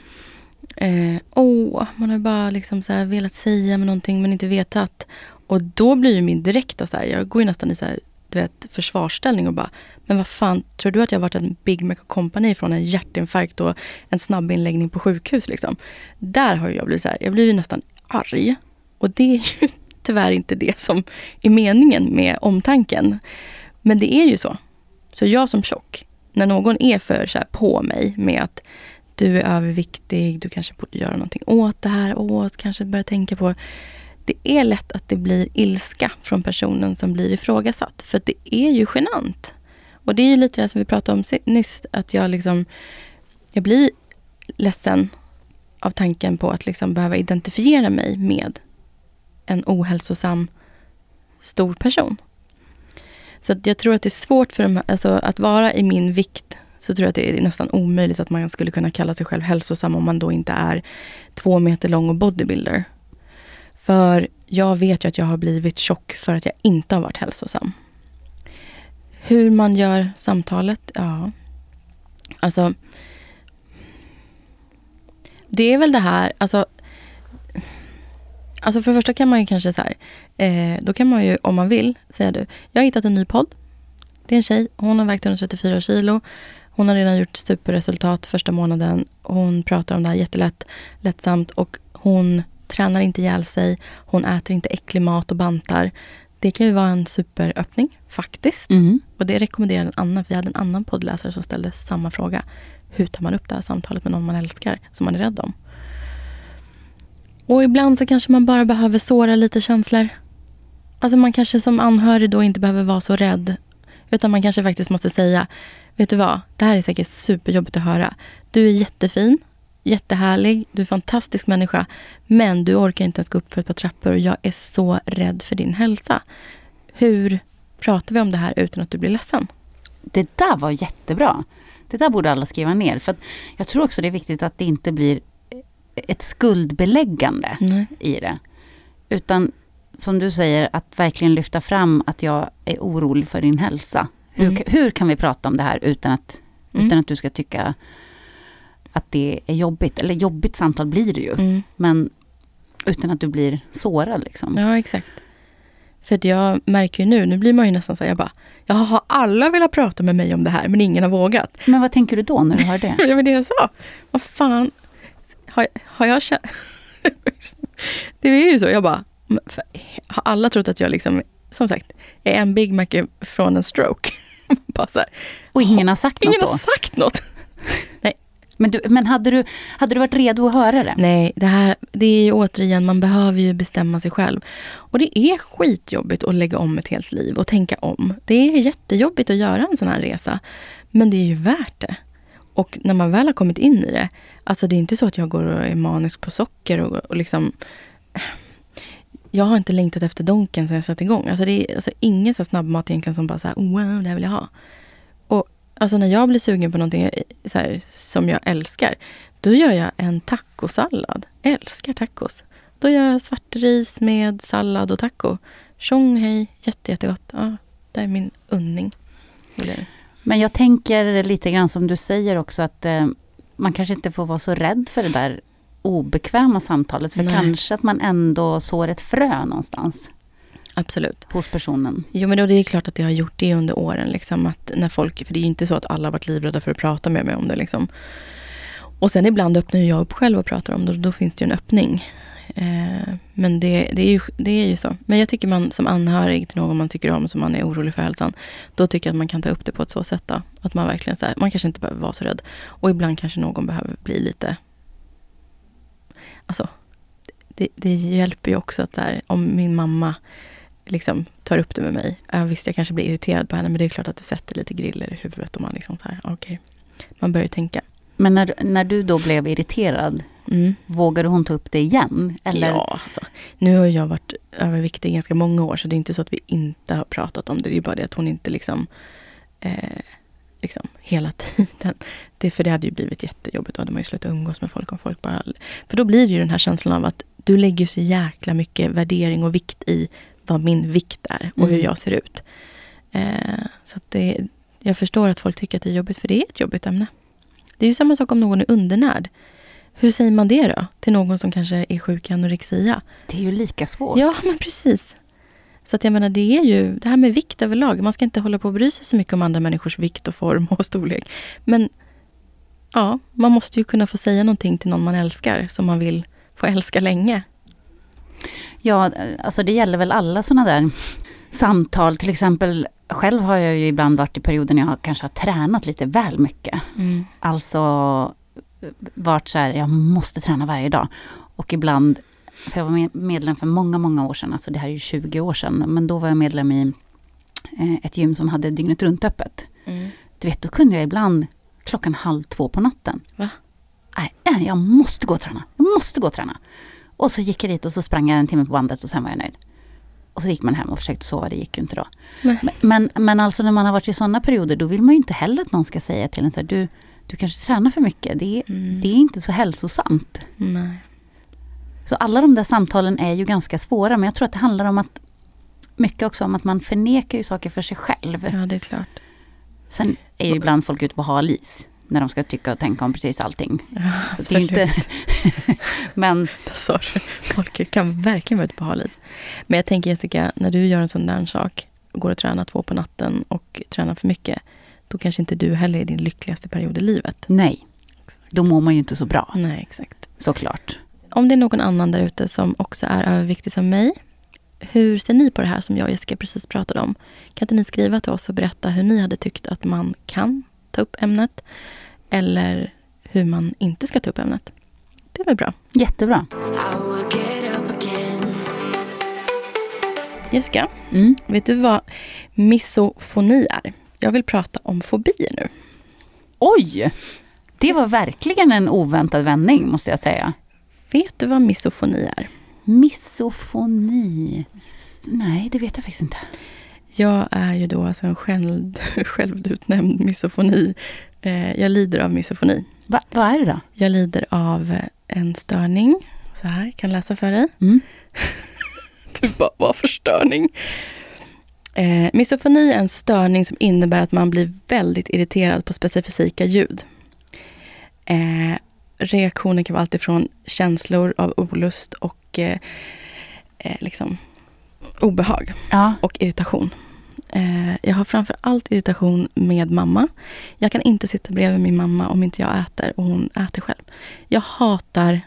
Eh, åh, man har bara liksom så här velat säga med någonting men inte vetat. Och då blir ju min direkta så här, jag går ju nästan i så här, du vet, försvarsställning och bara, men vad fan, tror du att jag har varit en Big Mac Company från en hjärtinfarkt och en snabb inläggning på sjukhus liksom? Där har jag blivit så här, jag blir ju nästan arg. Och det är ju tyvärr inte det som är meningen med omtanken. Men det är ju så. Så jag som tjock, när någon är för så här på mig med att du är överviktig, du kanske borde göra någonting åt det här, åt kanske börja tänka på. Det är lätt att det blir ilska från personen som blir ifrågasatt. För det är ju genant. Och det är ju lite det som vi pratade om nyss, att jag liksom, jag blir ledsen av tanken på att liksom behöva identifiera mig med en ohälsosam stor person. Så att jag tror att det är svårt för dem, alltså att vara i min vikt, så tror jag att det är nästan omöjligt att man skulle kunna kalla sig själv hälsosam om man då inte är två meter lång och bodybuilder. För jag vet ju att jag har blivit tjock för att jag inte har varit hälsosam. Hur man gör samtalet, ja. Alltså, det är väl det här, alltså, alltså för det första kan man ju kanske så här, eh, då kan man ju, om man vill, säga du, jag har hittat en ny podd. Det är en tjej, hon har vägt hundratrettiofyra kilo. Hon har redan gjort superresultat första månaden. Hon pratar om det här jättelätt, lättsamt och hon tränar inte ihjäl sig. Hon äter inte äcklig mat och bantar. Det kan ju vara en superöppning, faktiskt. Mm. Och det rekommenderar en annan, för vi hade en annan poddläsare som ställde samma fråga. Hur tar man upp det här samtalet med någon man älskar, som man är rädd om? Och ibland så kanske man bara behöver såra lite känslor. Alltså man kanske som anhörig då inte behöver vara så rädd. Utan man kanske faktiskt måste säga, vet du vad, det här är säkert superjobbigt att höra. Du är jättefin, jättehärlig, du är en fantastisk människa. Men du orkar inte ens gå upp för ett par trappor och jag är så rädd för din hälsa. Hur pratar vi om det här utan att du blir ledsen? Det där var jättebra. Det där borde alla skriva ner. För att jag tror också det är viktigt att det inte blir ett skuldbeläggande Nej. i det. Utan som du säger, att verkligen lyfta fram att jag är orolig för din hälsa. Hur, Mm. hur kan vi prata om det här utan att, Mm. utan att du ska tycka att det är jobbigt? Eller jobbigt samtal blir det ju. Mm. Men utan att du blir sårad liksom. Ja, exakt. För att jag märker ju nu, nu blir man ju nästan så här, jag bara, jag har alla velat prata med mig om det här, men ingen har vågat. Men vad tänker du då när du hör det? Det var det jag sa. Vad fan, har, har jag känt... Det är ju så, jag bara... Har alla trott att jag liksom, som sagt, är en Big Mac från en stroke? Bara så här. Och ingen har sagt ingen något Ingen har sagt något. Nej. Men, du, men hade, du, hade du varit redo att höra det? Nej, det här, det är ju återigen, man behöver ju bestämma sig själv. Och det är skitjobbigt att lägga om ett helt liv och tänka om. Det är jättejobbigt att göra en sån här resa. Men det är ju värt det. Och när man väl har kommit in i det, alltså det är inte så att jag går och är manisk på socker och, och liksom... Jag har inte längtat efter donken sen jag satt igång. Alltså det är alltså ingen så snabbmat egentligen som bara så här, wow, det här vill jag ha. Och alltså när jag blir sugen på någonting så här, som jag älskar, då gör jag en tacosallad. Jag älskar tacos. Då gör jag svartris med sallad och taco. Tjong, hej, jätte, jättegott. Ja, det är min unning. Eller... Men jag tänker lite grann som du säger också att eh, man kanske inte får vara så rädd för det där obekväma samtalet. För Nej. kanske att man ändå sår ett frö någonstans. Absolut. Hos personen. Jo, men då, det är klart att jag har gjort det under åren. Liksom, att när folk, för det är inte så att alla har varit livrädda för att prata med mig om det. Liksom. Och sen ibland öppnar jag upp själv och pratar om det. Och då finns det ju en öppning. Eh, men det, det, är ju, det är ju så. Men jag tycker man som anhörig till någon man tycker om, som man är orolig för hälsan, då tycker jag att man kan ta upp det på ett så sätt. Då. Att man verkligen så här, man kanske inte behöver vara så rädd. Och ibland kanske någon behöver bli lite... Alltså, det, det hjälper ju också att där, om min mamma liksom tar upp det med mig. Jag visst, jag kanske blir irriterad på henne, men det är klart att det sätter lite griller i huvudet och man liksom så här, okej. Okay. Man börjar tänka. Men när, när du då blev irriterad, mm. vågade hon ta upp det igen? Eller? Ja, alltså, nu har jag varit överviktig i ganska många år, så det är inte så att vi inte har pratat om det. Det är bara det att hon inte liksom, eh, liksom hela tiden. Det, för det hade ju blivit jättejobbigt. Då hade man ju slutat umgås med folk om folk bara... För då blir det ju den här känslan av att du lägger så jäkla mycket värdering och vikt i vad min vikt är och mm. hur jag ser ut. Eh, så att det, jag förstår att folk tycker att det är jobbigt, för det är ett jobbigt ämne. Det är ju samma sak om någon är undernärd. Hur säger man det då? Till någon som kanske är sjuk i anorexia. Det är ju lika svårt. Ja, men precis. Så att jag menar, det är ju det här med vikt överlag. Man ska inte hålla på och bry sig så mycket om andra människors vikt och form och storlek. Men ja, man måste ju kunna få säga någonting till någon man älskar, som man vill få älska länge. Ja, alltså det gäller väl alla sådana där samtal. Till exempel, själv har jag ju ibland varit i perioden när jag kanske har tränat lite väl mycket. Mm. Alltså varit så här, jag måste träna varje dag. Och ibland, för jag var medlem för många, många år sedan. Alltså det här är ju tjugo år sedan. Men då var jag medlem i ett gym som hade dygnet runt öppet. Mm. Du vet, då kunde jag ibland klockan halv två på natten. Va? Nej, jag måste gå och träna. Jag måste gå och träna. Och så gick jag dit och så sprang jag en timme på bandet och sen var jag nöjd. Och så gick man hem och försökte sova, det gick ju inte då. Men, men, men alltså när man har varit i sådana perioder, då vill man ju inte heller att någon ska säga till en så här, du, du kanske tränar för mycket. Det är, mm. det är inte så hälsosamt. Nej. Så alla de där samtalen är ju ganska svåra, men jag tror att det handlar om att mycket också om att man förnekar ju saker för sig själv. Ja, det är klart. Sen är ju ibland folk ute på hal is när de ska tycka och tänka om precis allting. Ja, så det är inte... Men... Folk kan verkligen vara ute på hal is. Men jag tänker, Jessica, när du gör en sån där sak, går och tränar två på natten och tränar för mycket, då kanske inte du heller är din lyckligaste period i livet. Nej, exakt. Då mår man ju inte så bra. Nej, exakt. Såklart. Om det är någon annan där ute som också är överviktig som mig, hur ser ni på det här som jag och Jessica precis pratade om? Kan inte ni skriva till oss och berätta hur ni hade tyckt att man kan ta upp ämnet, eller hur man inte ska ta upp ämnet? Det är väl bra. Jättebra. Jessica, mm. vet du vad misofoni är? Jag vill prata om fobier nu. Oj! Det var verkligen en oväntad vändning, måste jag säga. Vet du vad misofoni är? Misofoni? Nej, det vet jag faktiskt inte. Jag är ju då alltså en själv, självutnämnd misofoni. Eh, jag lider av misofoni. Va, vad är det då? Jag lider av en störning. Så här, kan läsa för dig. Mm. Du bara, vad för störning? Eh, misofoni är en störning som innebär att man blir väldigt irriterad på specifika ljud. Eh, reaktioner kan vara allt ifrån känslor av olust och eh, eh, liksom obehag ja. och irritation. Eh, jag har framför allt irritation med mamma. Jag kan inte sitta bredvid min mamma om inte jag äter och hon äter själv. Jag hatar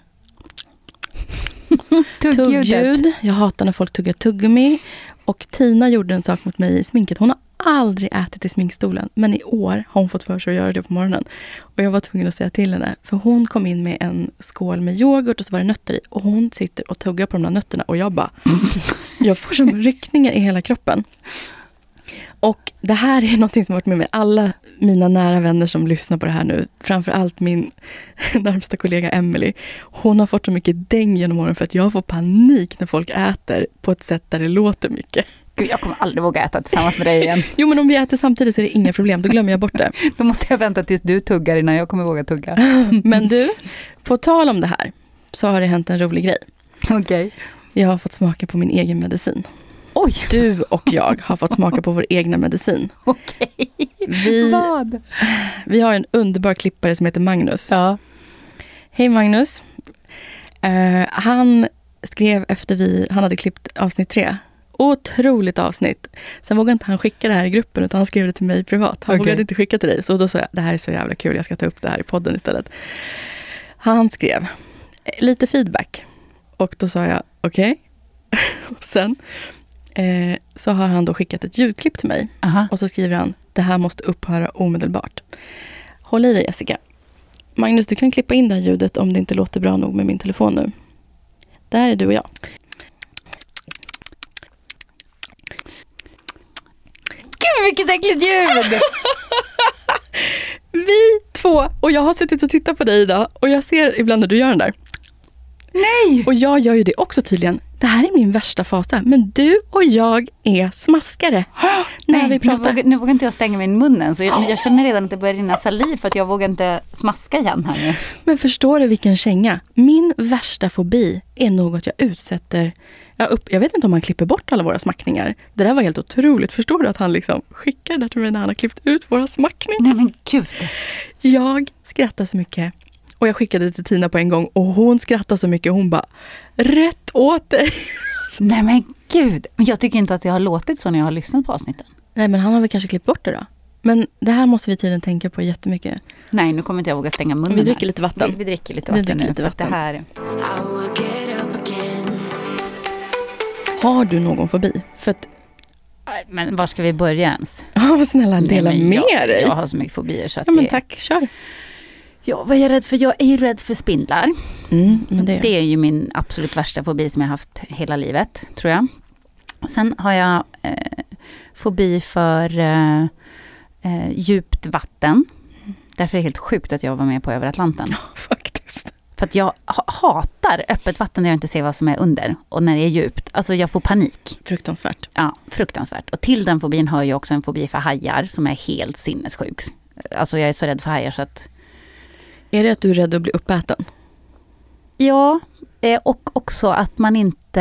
tuggljud. Jag hatar när folk tuggar tuggummi. Och Tina gjorde en sak mot mig i sminket. Hon har aldrig ätit i sminkstolen. Men i år har hon fått för sig att göra det på morgonen. Och jag var tvungen att säga till henne. För hon kom in med en skål med yoghurt och så var det nötter i. Och hon sitter och tuggar på de där nötterna. Och jag bara... jag får som ryckningar i hela kroppen. Och det här är något som har varit med mig. Alla mina nära vänner som lyssnar på det här nu. Framförallt min närmsta kollega Emily. Hon har fått så mycket däng genom åren för att jag får panik när folk äter på ett sätt där det låter mycket. Gud, jag kommer aldrig våga äta tillsammans med dig igen. Jo, men om vi äter samtidigt så är det inga problem. Då glömmer jag bort det. Då måste jag vänta tills du tuggar innan jag kommer våga tugga. Men du, på tal om det här så har det hänt en rolig grej. Okej. Okay. Jag har fått smaka på min egen medicin. Oj. Du och jag har fått smaka på vår egna medicin. Okej. Vi, Vad? Vi har en underbar klippare som heter Magnus. Ja. Hej Magnus. Uh, han skrev efter vi, han hade klippt avsnitt tre. Otroligt avsnitt. Sen vågade inte han skicka det här i gruppen utan han skrev det till mig privat. Han okay. vågade inte skicka till dig. Så då sa jag, det här är så jävla kul, jag ska ta upp det här i podden istället. Han skrev lite feedback. Och då sa jag, okej. Okay. Och sen eh, så har han då skickat ett ljudklipp till mig. Aha. Och så skriver han, det här måste upphöra omedelbart. Håll i dig Jessica. Magnus, du kan klippa in det här ljudet om det inte låter bra nog med min telefon nu. Där är du och jag. Gud, vilket äckligt ljud! Vi två, och jag har suttit och tittat på dig idag och jag ser ibland när du gör den där. Nej! Och jag gör ju det också tydligen. Det här är min värsta fasa. Men du och jag är smaskare. Nej, när vi pratar. Nu, vågar, nu vågar inte jag stänga min munnen. Så jag, jag känner redan att det börjar rinna saliv för att jag vågar inte smaska igen här nu. Men förstår du vilken känga? Min värsta fobi är något jag utsätter... Jag, upp, jag vet inte om han klipper bort alla våra smackningar. Det där var helt otroligt. Förstår du att han liksom skickar det till mig när han har klippt ut våra smackningar? Nej men gud. Jag skrattar så mycket. Och jag skickade det till Tina på en gång. Och hon skrattar så mycket. Hon bara, rätt åt dig. Nej men gud. Men jag tycker inte att det har låtit så när jag har lyssnat på avsnitten. Nej men han har väl kanske klippt bort det då. Men det här måste vi tydligen tänka på jättemycket. Nej, nu kommer inte jag våga stänga munnen. Vi dricker här. lite vatten. Vi, vi dricker lite vatten nu. Lite vatten. Det här... Har du någon fobi? För att... Men var ska vi börja ens? Ja, oh, snälla, dela Nej, med jag, dig. Jag har så mycket fobier så att ja, men det... tack, kör. Ja, vad är jag rädd för? Jag är ju rädd för spindlar. Mm, men det... det är ju min absolut värsta fobi som jag har haft hela livet, tror jag. Sen har jag eh, fobi för eh, eh, djupt vatten. Därför är det helt sjukt att jag var med på Över Atlanten. Ja, faktiskt. För att jag ha- hatar öppet vatten när jag inte ser vad som är under. Och när det är djupt. Alltså jag får panik. Fruktansvärt. Ja, fruktansvärt. Och till den fobin har jag också en fobi för hajar som är helt sinnessjuk. Alltså jag är så rädd för hajar så att... Är det att du är rädd att bli uppäten? Ja, och också att man inte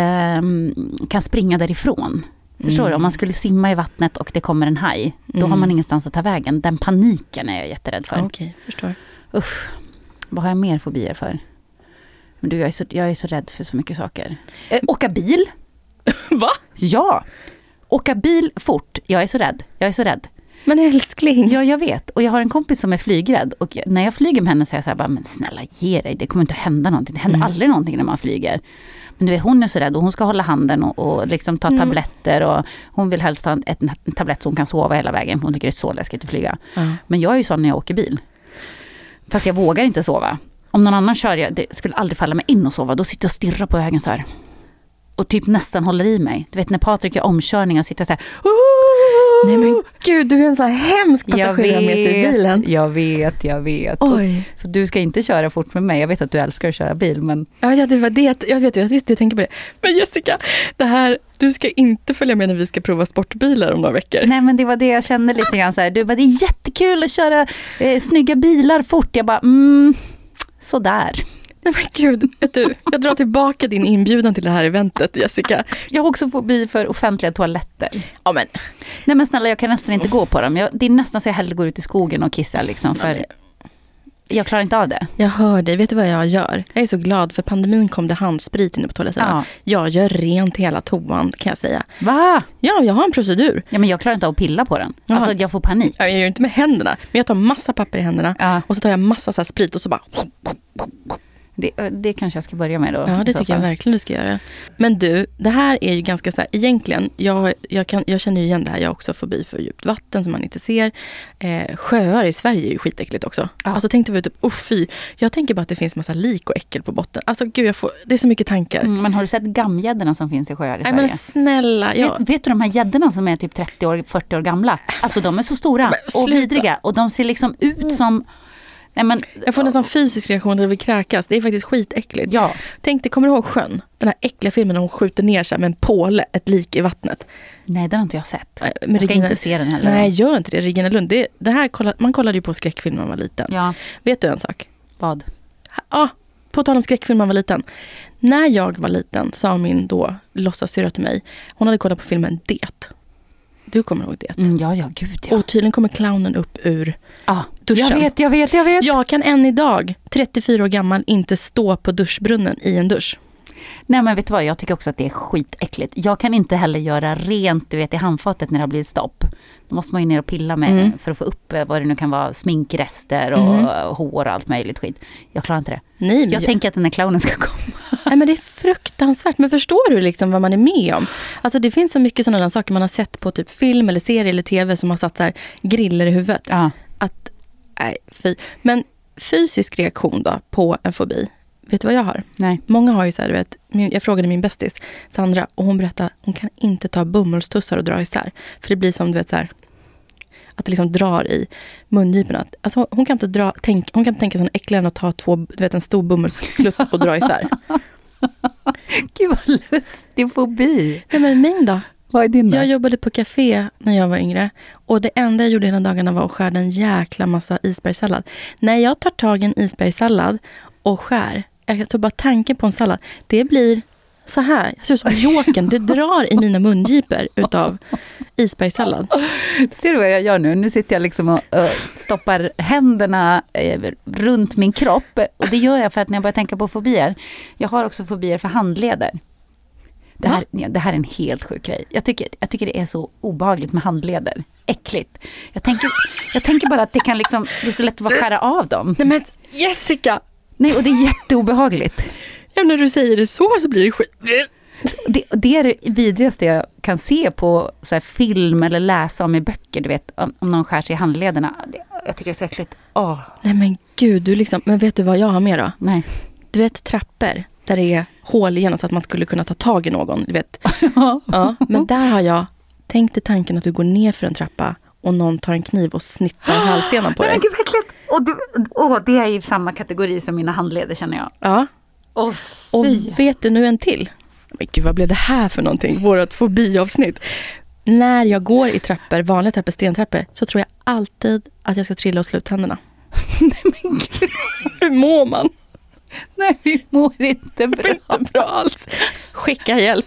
kan springa därifrån. Förstår mm. du? Om man skulle simma i vattnet och det kommer en haj, då mm. har man ingenstans att ta vägen. Den paniken är jag jätterädd för. Okej, okay, förstår. Usch, vad har jag mer fobier för? Men du, jag är så, jag är så rädd för så mycket saker. Äh, åka bil. Va? Ja, åka bil fort. Jag är så rädd, jag är så rädd. Men älskling. Ja, jag vet. Och jag har en kompis som är flygrädd. Och jag, när jag flyger med henne så är jag så här, bara, men snälla ge dig. Det kommer inte att hända någonting. Det händer mm. aldrig någonting när man flyger. Men du vet, hon är så rädd och hon ska hålla handen och, och liksom ta tabletter. Och hon vill helst ha ett, en tablett så hon kan sova hela vägen. Hon tycker det är så läskigt att flyga. Mm. Men jag är ju sån när jag åker bil. Fast jag vågar inte sova. Om någon annan kör, jag det skulle aldrig falla mig in och sova. Då sitter jag och stirrar på vägen så här. Och typ nästan håller i mig. Du vet när Patrik gör omkörningar sitter så här. Nej men gud, du är en så här hemsk passagerare med sig i bilen. Jag vet, jag vet. Oj. Så du ska inte köra fort med mig. Jag vet att du älskar att köra bil, men... Ja, ja det var det. Jag vet, jag, jag, jag tänker på det. Men Jessica, det här, du ska inte följa med när vi ska prova sportbilar om några veckor. Nej, men det var det jag kände lite grann så här. Du bara, det är jättekul att köra eh, snygga bilar fort. Jag bara, mm, sådär. Nej men gud, vet du, jag drar tillbaka din inbjudan till det här eventet, Jessica. Jag har också fobi för offentliga toaletter. Ja men. Nej men snälla, jag kan nästan inte gå på dem. Jag, det är nästan så jag hellre går ut i skogen och kissar liksom. För Jag klarar inte av det. Jag hör dig. Vet du vad jag gör? Jag är så glad för pandemin kom det handsprit inne på toaletten. Ja. Jag gör rent hela toan kan jag säga. Va? Ja, jag har en procedur. Ja, men jag klarar inte av att pilla på den. Jaha. Alltså jag får panik. Jag gör ju inte med händerna. Men jag tar massa papper i händerna. Ja. Och så tar jag massa så här sprit och så bara... Det, det kanske jag ska börja med då. Ja, det tycker jag verkligen du ska göra. Men du, det här är ju ganska så här, egentligen, jag, jag, kan, jag känner ju igen det här, jag har också fobi för djupt vatten som man inte ser. Eh, sjöar i Sverige är ju skitäckligt också. Ja. Alltså tänkte vi typ, oh fy, jag tänker bara att det finns massa lik och äckel på botten. Alltså gud, jag får, det är så mycket tankar. Mm, men har du sett gammgäddorna som finns i sjöar i Sverige? Nej men snälla, ja. vet, vet du de här gäddorna som är typ trettio år, fyrtio år gamla? Alltså de är så stora och vidriga och de ser liksom ut som... Nej, men, jag får nästan fysisk reaktion när det vill kräkas. Det är faktiskt skitäckligt. Ja. Tänk dig, kommer du ihåg sjön? Den här äckliga filmen när hon skjuter ner sig med en påle, ett lik i vattnet. Nej, den har inte jag sett. Men jag ska Regina, inte se den heller. Nej, gör inte det. Regina Lund. Det, det här kolla, man kollade ju på skräckfilm när man var liten. Ja. Vet du en sak? Vad? Ja, på tal om skräckfilm när man var liten. När jag var liten sa min då låtsassyrra till mig. Hon hade kollat på filmen Det. Du kommer ihåg det? Mm, ja, ja, gud ja. Och tydligen kommer clownen upp ur ah, duschen. Jag vet, jag vet, jag vet. Jag kan än idag, trettiofyra år gammal, inte stå på duschbrunnen i en dusch. Nej, men vet du vad? Jag tycker också att det är skitäckligt. Jag kan inte heller göra rent, du vet, i handfatet när det har blivit stopp. Då måste man ju ner och pilla med mm. för att få upp vad det nu kan vara, sminkrester och mm. hår och allt möjligt skit. Jag klarar inte det. Nej, jag, jag tänker att den här clownen ska komma. Nej, men det är fruktansvärt. Men förstår du liksom vad man är med om? Alltså det finns så mycket sådana saker man har sett på typ film eller serie eller tv som har satt så här griller i huvudet. Ja. Att, nej, fy. Men fysisk reaktion då på en fobi. Vet du vad jag har? Nej. Många har ju så här, du vet, jag frågade min bästis Sandra och hon berättade att hon kan inte ta bomullstussar och dra isär. För det blir som du vet så här, att det liksom drar i mungiporna. Alltså hon kan inte dra, tänk, hon kan inte tänka sig något äckligare än att ta två, du vet, en stor bomullsklutt och dra isär. Gud vad lustig fobi. Nej men min då? Vad är din då? Jag jobbade på café när jag var yngre. Och det enda jag gjorde hela dagarna var att skära en jäkla massa isbergssallad. När jag tar tag i en isbergssallad och skär, jag tror bara tanken på en sallad, det blir så här. Jag ser ut som jokern. Det drar i mina mungiper utav isbergssallad. Ser du vad jag gör nu? Nu sitter jag liksom och uh, stoppar händerna uh, runt min kropp. Och det gör jag för att när jag börjar tänka på fobier. Jag har också fobier för handleder. Det här, ja, det här är en helt sjuk grej. Jag tycker, jag tycker det är så obehagligt med handleder. Äckligt. Jag tänker, jag tänker bara att det kan liksom, det är så lätt att bara skära av dem. Nej men Jessica! Nej, och det är jätteobehagligt. Ja, när du säger det så så blir det skit. Det, det är det vidrigaste jag kan se på så här film eller läsa om i böcker, du vet, om, om någon skär sig i handlederna. Det, jag tycker det är så äckligt. Åh. Nej men gud, du liksom, men vet du vad jag har med då? Nej. Du vet trappor där det är hål igenom så att man skulle kunna ta tag i någon, du vet. Ja, men där har jag tänkt i tanken att du går ner för en trappa och någon tar en kniv och snittar halssenan på dig. Nej, gud, verkligen. Och du, åh, det är ju samma kategori som mina handleder, känner jag. Ja. Oh, och vet du nu en till? Men gud, vad blev det här för någonting? Vårat fobiavsnitt. När jag går i trappor, vanliga trappor, stentrappor, så tror jag alltid att jag ska trilla och slå ut tänderna. Nej men gud. Hur mår man? Nej, vi mår inte bra. Inte bra alls. Skicka hjälp.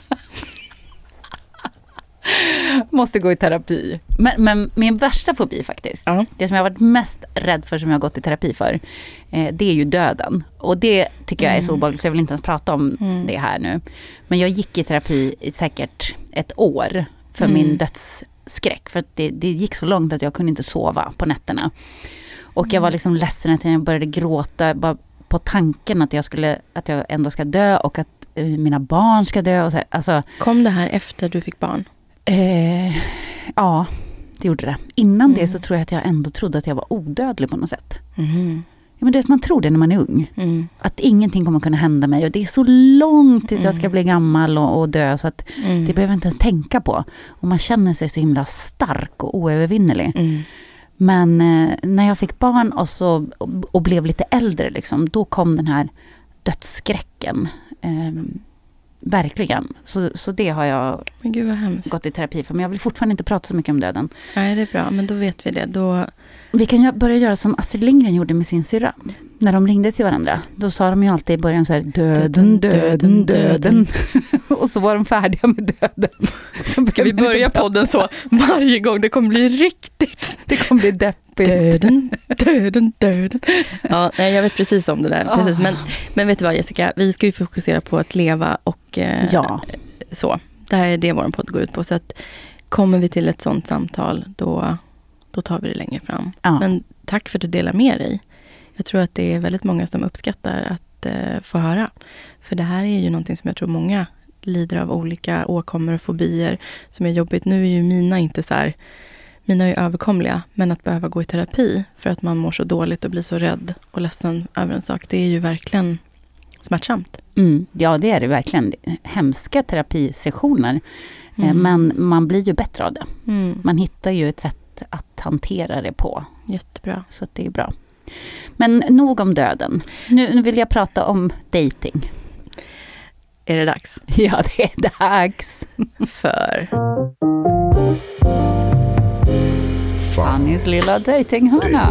Måste gå i terapi. Men, men min värsta fobi faktiskt, uh-huh. det som jag har varit mest rädd för som jag har gått i terapi för, eh, det är ju döden. Och det tycker jag är så obehagligt så jag vill inte ens prata om mm. det här nu. Men jag gick i terapi i säkert ett år för mm. min dödsskräck. För att det, det gick så långt att jag kunde inte sova på nätterna. Och jag var liksom ledsen att jag började gråta bara på tanken att jag, skulle, att jag ändå ska dö och att mina barn ska dö. Och så, alltså, kom det här efter du fick barn? Eh, ja, det gjorde det. Innan mm. det så tror jag att jag ändå trodde att jag var odödlig på något sätt. Mm. Ja, men det, man tror det när man är ung. Mm. Att ingenting kommer kunna hända mig. Och det är så långt tills mm. jag ska bli gammal och, och dö. Så att mm. det behöver jag inte ens tänka på. Och man känner sig så himla stark och oövervinnerlig. Mm. Men eh, när jag fick barn och, så, och, och blev lite äldre, liksom, då kom den här dödsskräcken. Eh, Verkligen. Så, så det har jag men gud vad hemskt. Gått i terapi för. Men jag vill fortfarande inte prata så mycket om döden. Nej, det är bra. Men då vet vi det. Då... Vi kan ju börja göra som Astrid Lindgren gjorde med sin syrra. När de ringde till varandra. Då sa de ju alltid i början så här: döden, döden, döden. Och så var de färdiga med döden. Så ska vi börja podden så varje gång? Det kommer bli riktigt Det kommer bli deppigt. Döden, döden, döden. Ja, nej, jag vet precis om det där. Oh. Precis. Men, men vet du vad, Jessica? Vi ska ju fokusera på att leva och eh, ja. så. Det här är det vår podd går ut på. Så att kommer vi till ett sånt samtal, då, då tar vi det längre fram. Ja. Men tack för att du delar med dig. Jag tror att det är väldigt många som uppskattar att eh, få höra. För det här är ju någonting som jag tror många lider av, olika åkommor och fobier som är jobbigt. Nu är ju mina inte så här, mina är ju överkomliga, men att behöva gå i terapi för att man mår så dåligt och blir så rädd och ledsen över en sak, det är ju verkligen smärtsamt. Mm, ja, det är det verkligen. Hemska terapisessioner. Mm. Men man blir ju bättre av det. Mm. Man hittar ju ett sätt att hantera det på. Jättebra. Så att det är bra. Men nog om döden. Nu, nu vill jag prata om dating. Är det dags? Ja, det är dags. För Fannys lilla datinghörna.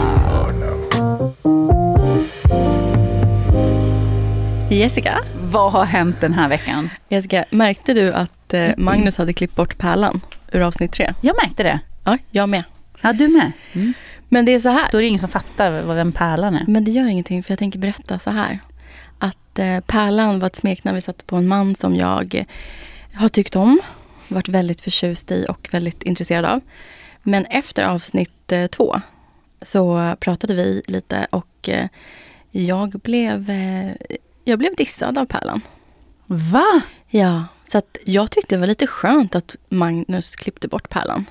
Jessica, vad har hänt den här veckan? Jessica, märkte du att eh, Magnus hade klippt bort pärlan ur avsnitt tre? Jag märkte det. Ja, jag med. Ja, du med. Mm. Men det är så här. Då är det ingen som fattar vad en pärlan är. Men det gör ingenting, för jag tänker berätta så här. Att eh, pärlan var ett smeknamn vi satte på en man som jag eh, har tyckt om. Varit väldigt förtjust i och väldigt intresserad av. Men efter avsnitt eh, två så pratade vi lite och eh, jag blev... Eh, Jag blev dissad av pärlan. Va? Ja, så att jag tyckte det var lite skönt att Magnus klippte bort pärlan.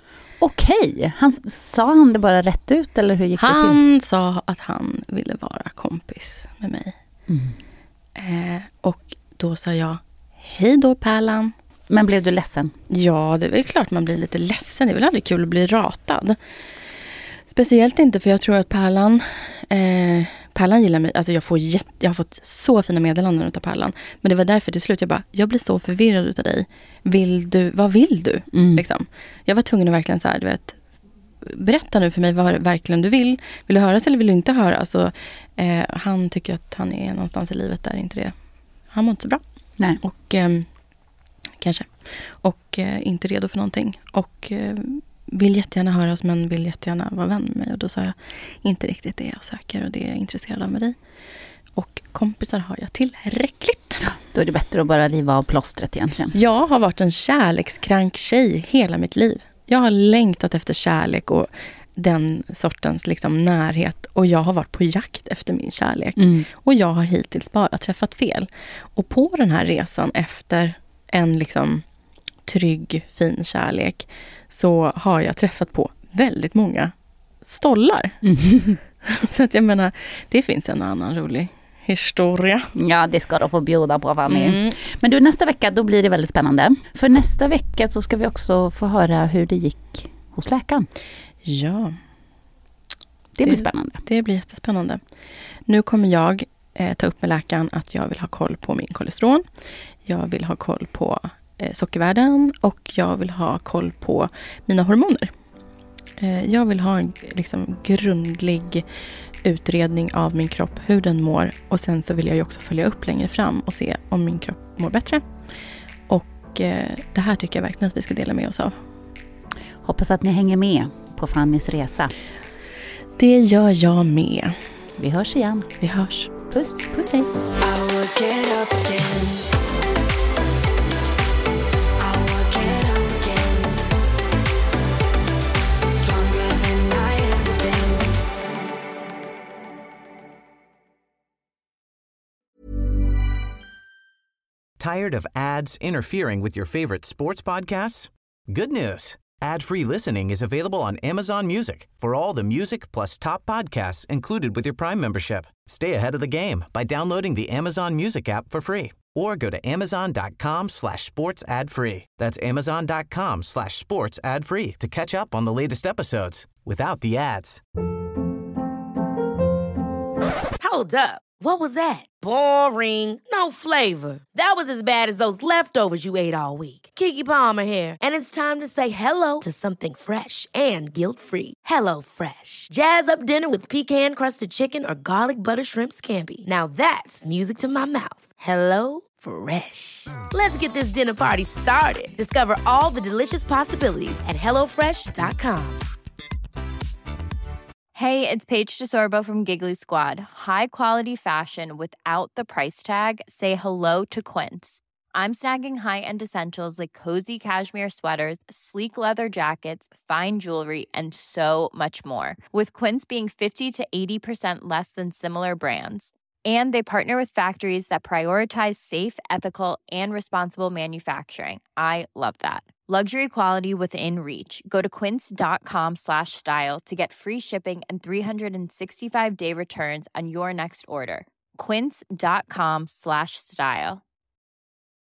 Okej, han, sa han det bara rätt ut eller hur gick han det till? Han sa att han ville vara kompis med mig. Mm. Eh, och då sa jag, hej då pärlan. Men blev du ledsen? Ja, det är väl klart man blir lite ledsen. Det är väl aldrig kul att bli ratad. Speciellt inte för jag tror att pärlan... Eh, Pärlan gillar mig. Alltså jag, får jätt, jag har fått så fina meddelanden utav Pärlan. Men det var därför till slut jag bara, jag blir så förvirrad utav dig. Vill du, vad vill du? Mm. Liksom. Jag var tvungen att verkligen så här, du vet, berätta nu för mig vad verkligen du vill. Vill du höras eller vill du inte höra? Alltså, eh, han tycker att han är någonstans i livet där inte det. Han mår inte så bra. Nej. Och eh, kanske. Och eh, inte redo för någonting. Och eh, vill jättegärna höras men vill jättegärna vara vän med mig. Och då sa jag, inte riktigt det jag söker och det jag är intresserad av med dig. Och kompisar har jag tillräckligt. Ja, då är det bättre att bara riva av plåstret egentligen. Jag har varit en kärlekskrank tjej hela mitt liv. Jag har längtat efter kärlek och den sortens liksom närhet. Och jag har varit på jakt efter min kärlek. Mm. Och jag har hittills bara träffat fel. Och på den här resan efter en liksom trygg, fin kärlek så har jag träffat på väldigt många stollar. Mm. Så att jag menar, det finns en annan rolig historia. Ja, det ska du få bjuda på, Fanny. Mm. Men du, nästa vecka då blir det väldigt spännande. För nästa vecka så ska vi också få höra hur det gick hos läkaren. Ja. Det, det blir spännande. Det blir jättespännande. Nu kommer jag eh, ta upp med läkaren att jag vill ha koll på min kolesterol. Jag vill ha koll på eh, sockervärden och jag vill ha koll på mina hormoner. Eh, jag vill ha en liksom, grundlig utredning av min kropp, hur den mår. Och sen så vill jag ju också följa upp längre fram och se om min kropp mår bättre. Och eh, det här tycker jag verkligen att vi ska dela med oss av. Hoppas att ni hänger med på Fannys resa. Det gör jag med. Vi hörs igen. Vi hörs. Puss, puss hej. Tired of ads interfering with your favorite sports podcasts? Good news. Ad-free listening is available on Amazon Music for all the music plus top podcasts included with your Prime membership. Stay ahead of the game by downloading the Amazon Music app for free or go to amazon.com slash sports ad free. That's amazon.com slash sports ad free to catch up on the latest episodes without the ads. Hold up. What was that? Boring. No flavor. That was as bad as those leftovers you ate all week. Keke Palmer here, and it's time to say hello to something fresh and guilt-free. Hello Fresh. Jazz up dinner with pecan-crusted chicken or garlic butter shrimp scampi. Now that's music to my mouth. Hello Fresh. Let's get this dinner party started. Discover all the delicious possibilities at hello fresh dot com. Hey, it's Paige DeSorbo from Giggly Squad. High quality fashion without the price tag. Say hello to Quince. I'm snagging high-end essentials like cozy cashmere sweaters, sleek leather jackets, fine jewelry, and so much more. With Quince being fifty to eighty percent less than similar brands. And they partner with factories that prioritize safe, ethical, and responsible manufacturing. I love that. Luxury quality within reach. Go to quince.com slash style to get free shipping and three sixty-five day returns on your next order. Quince.com slash style.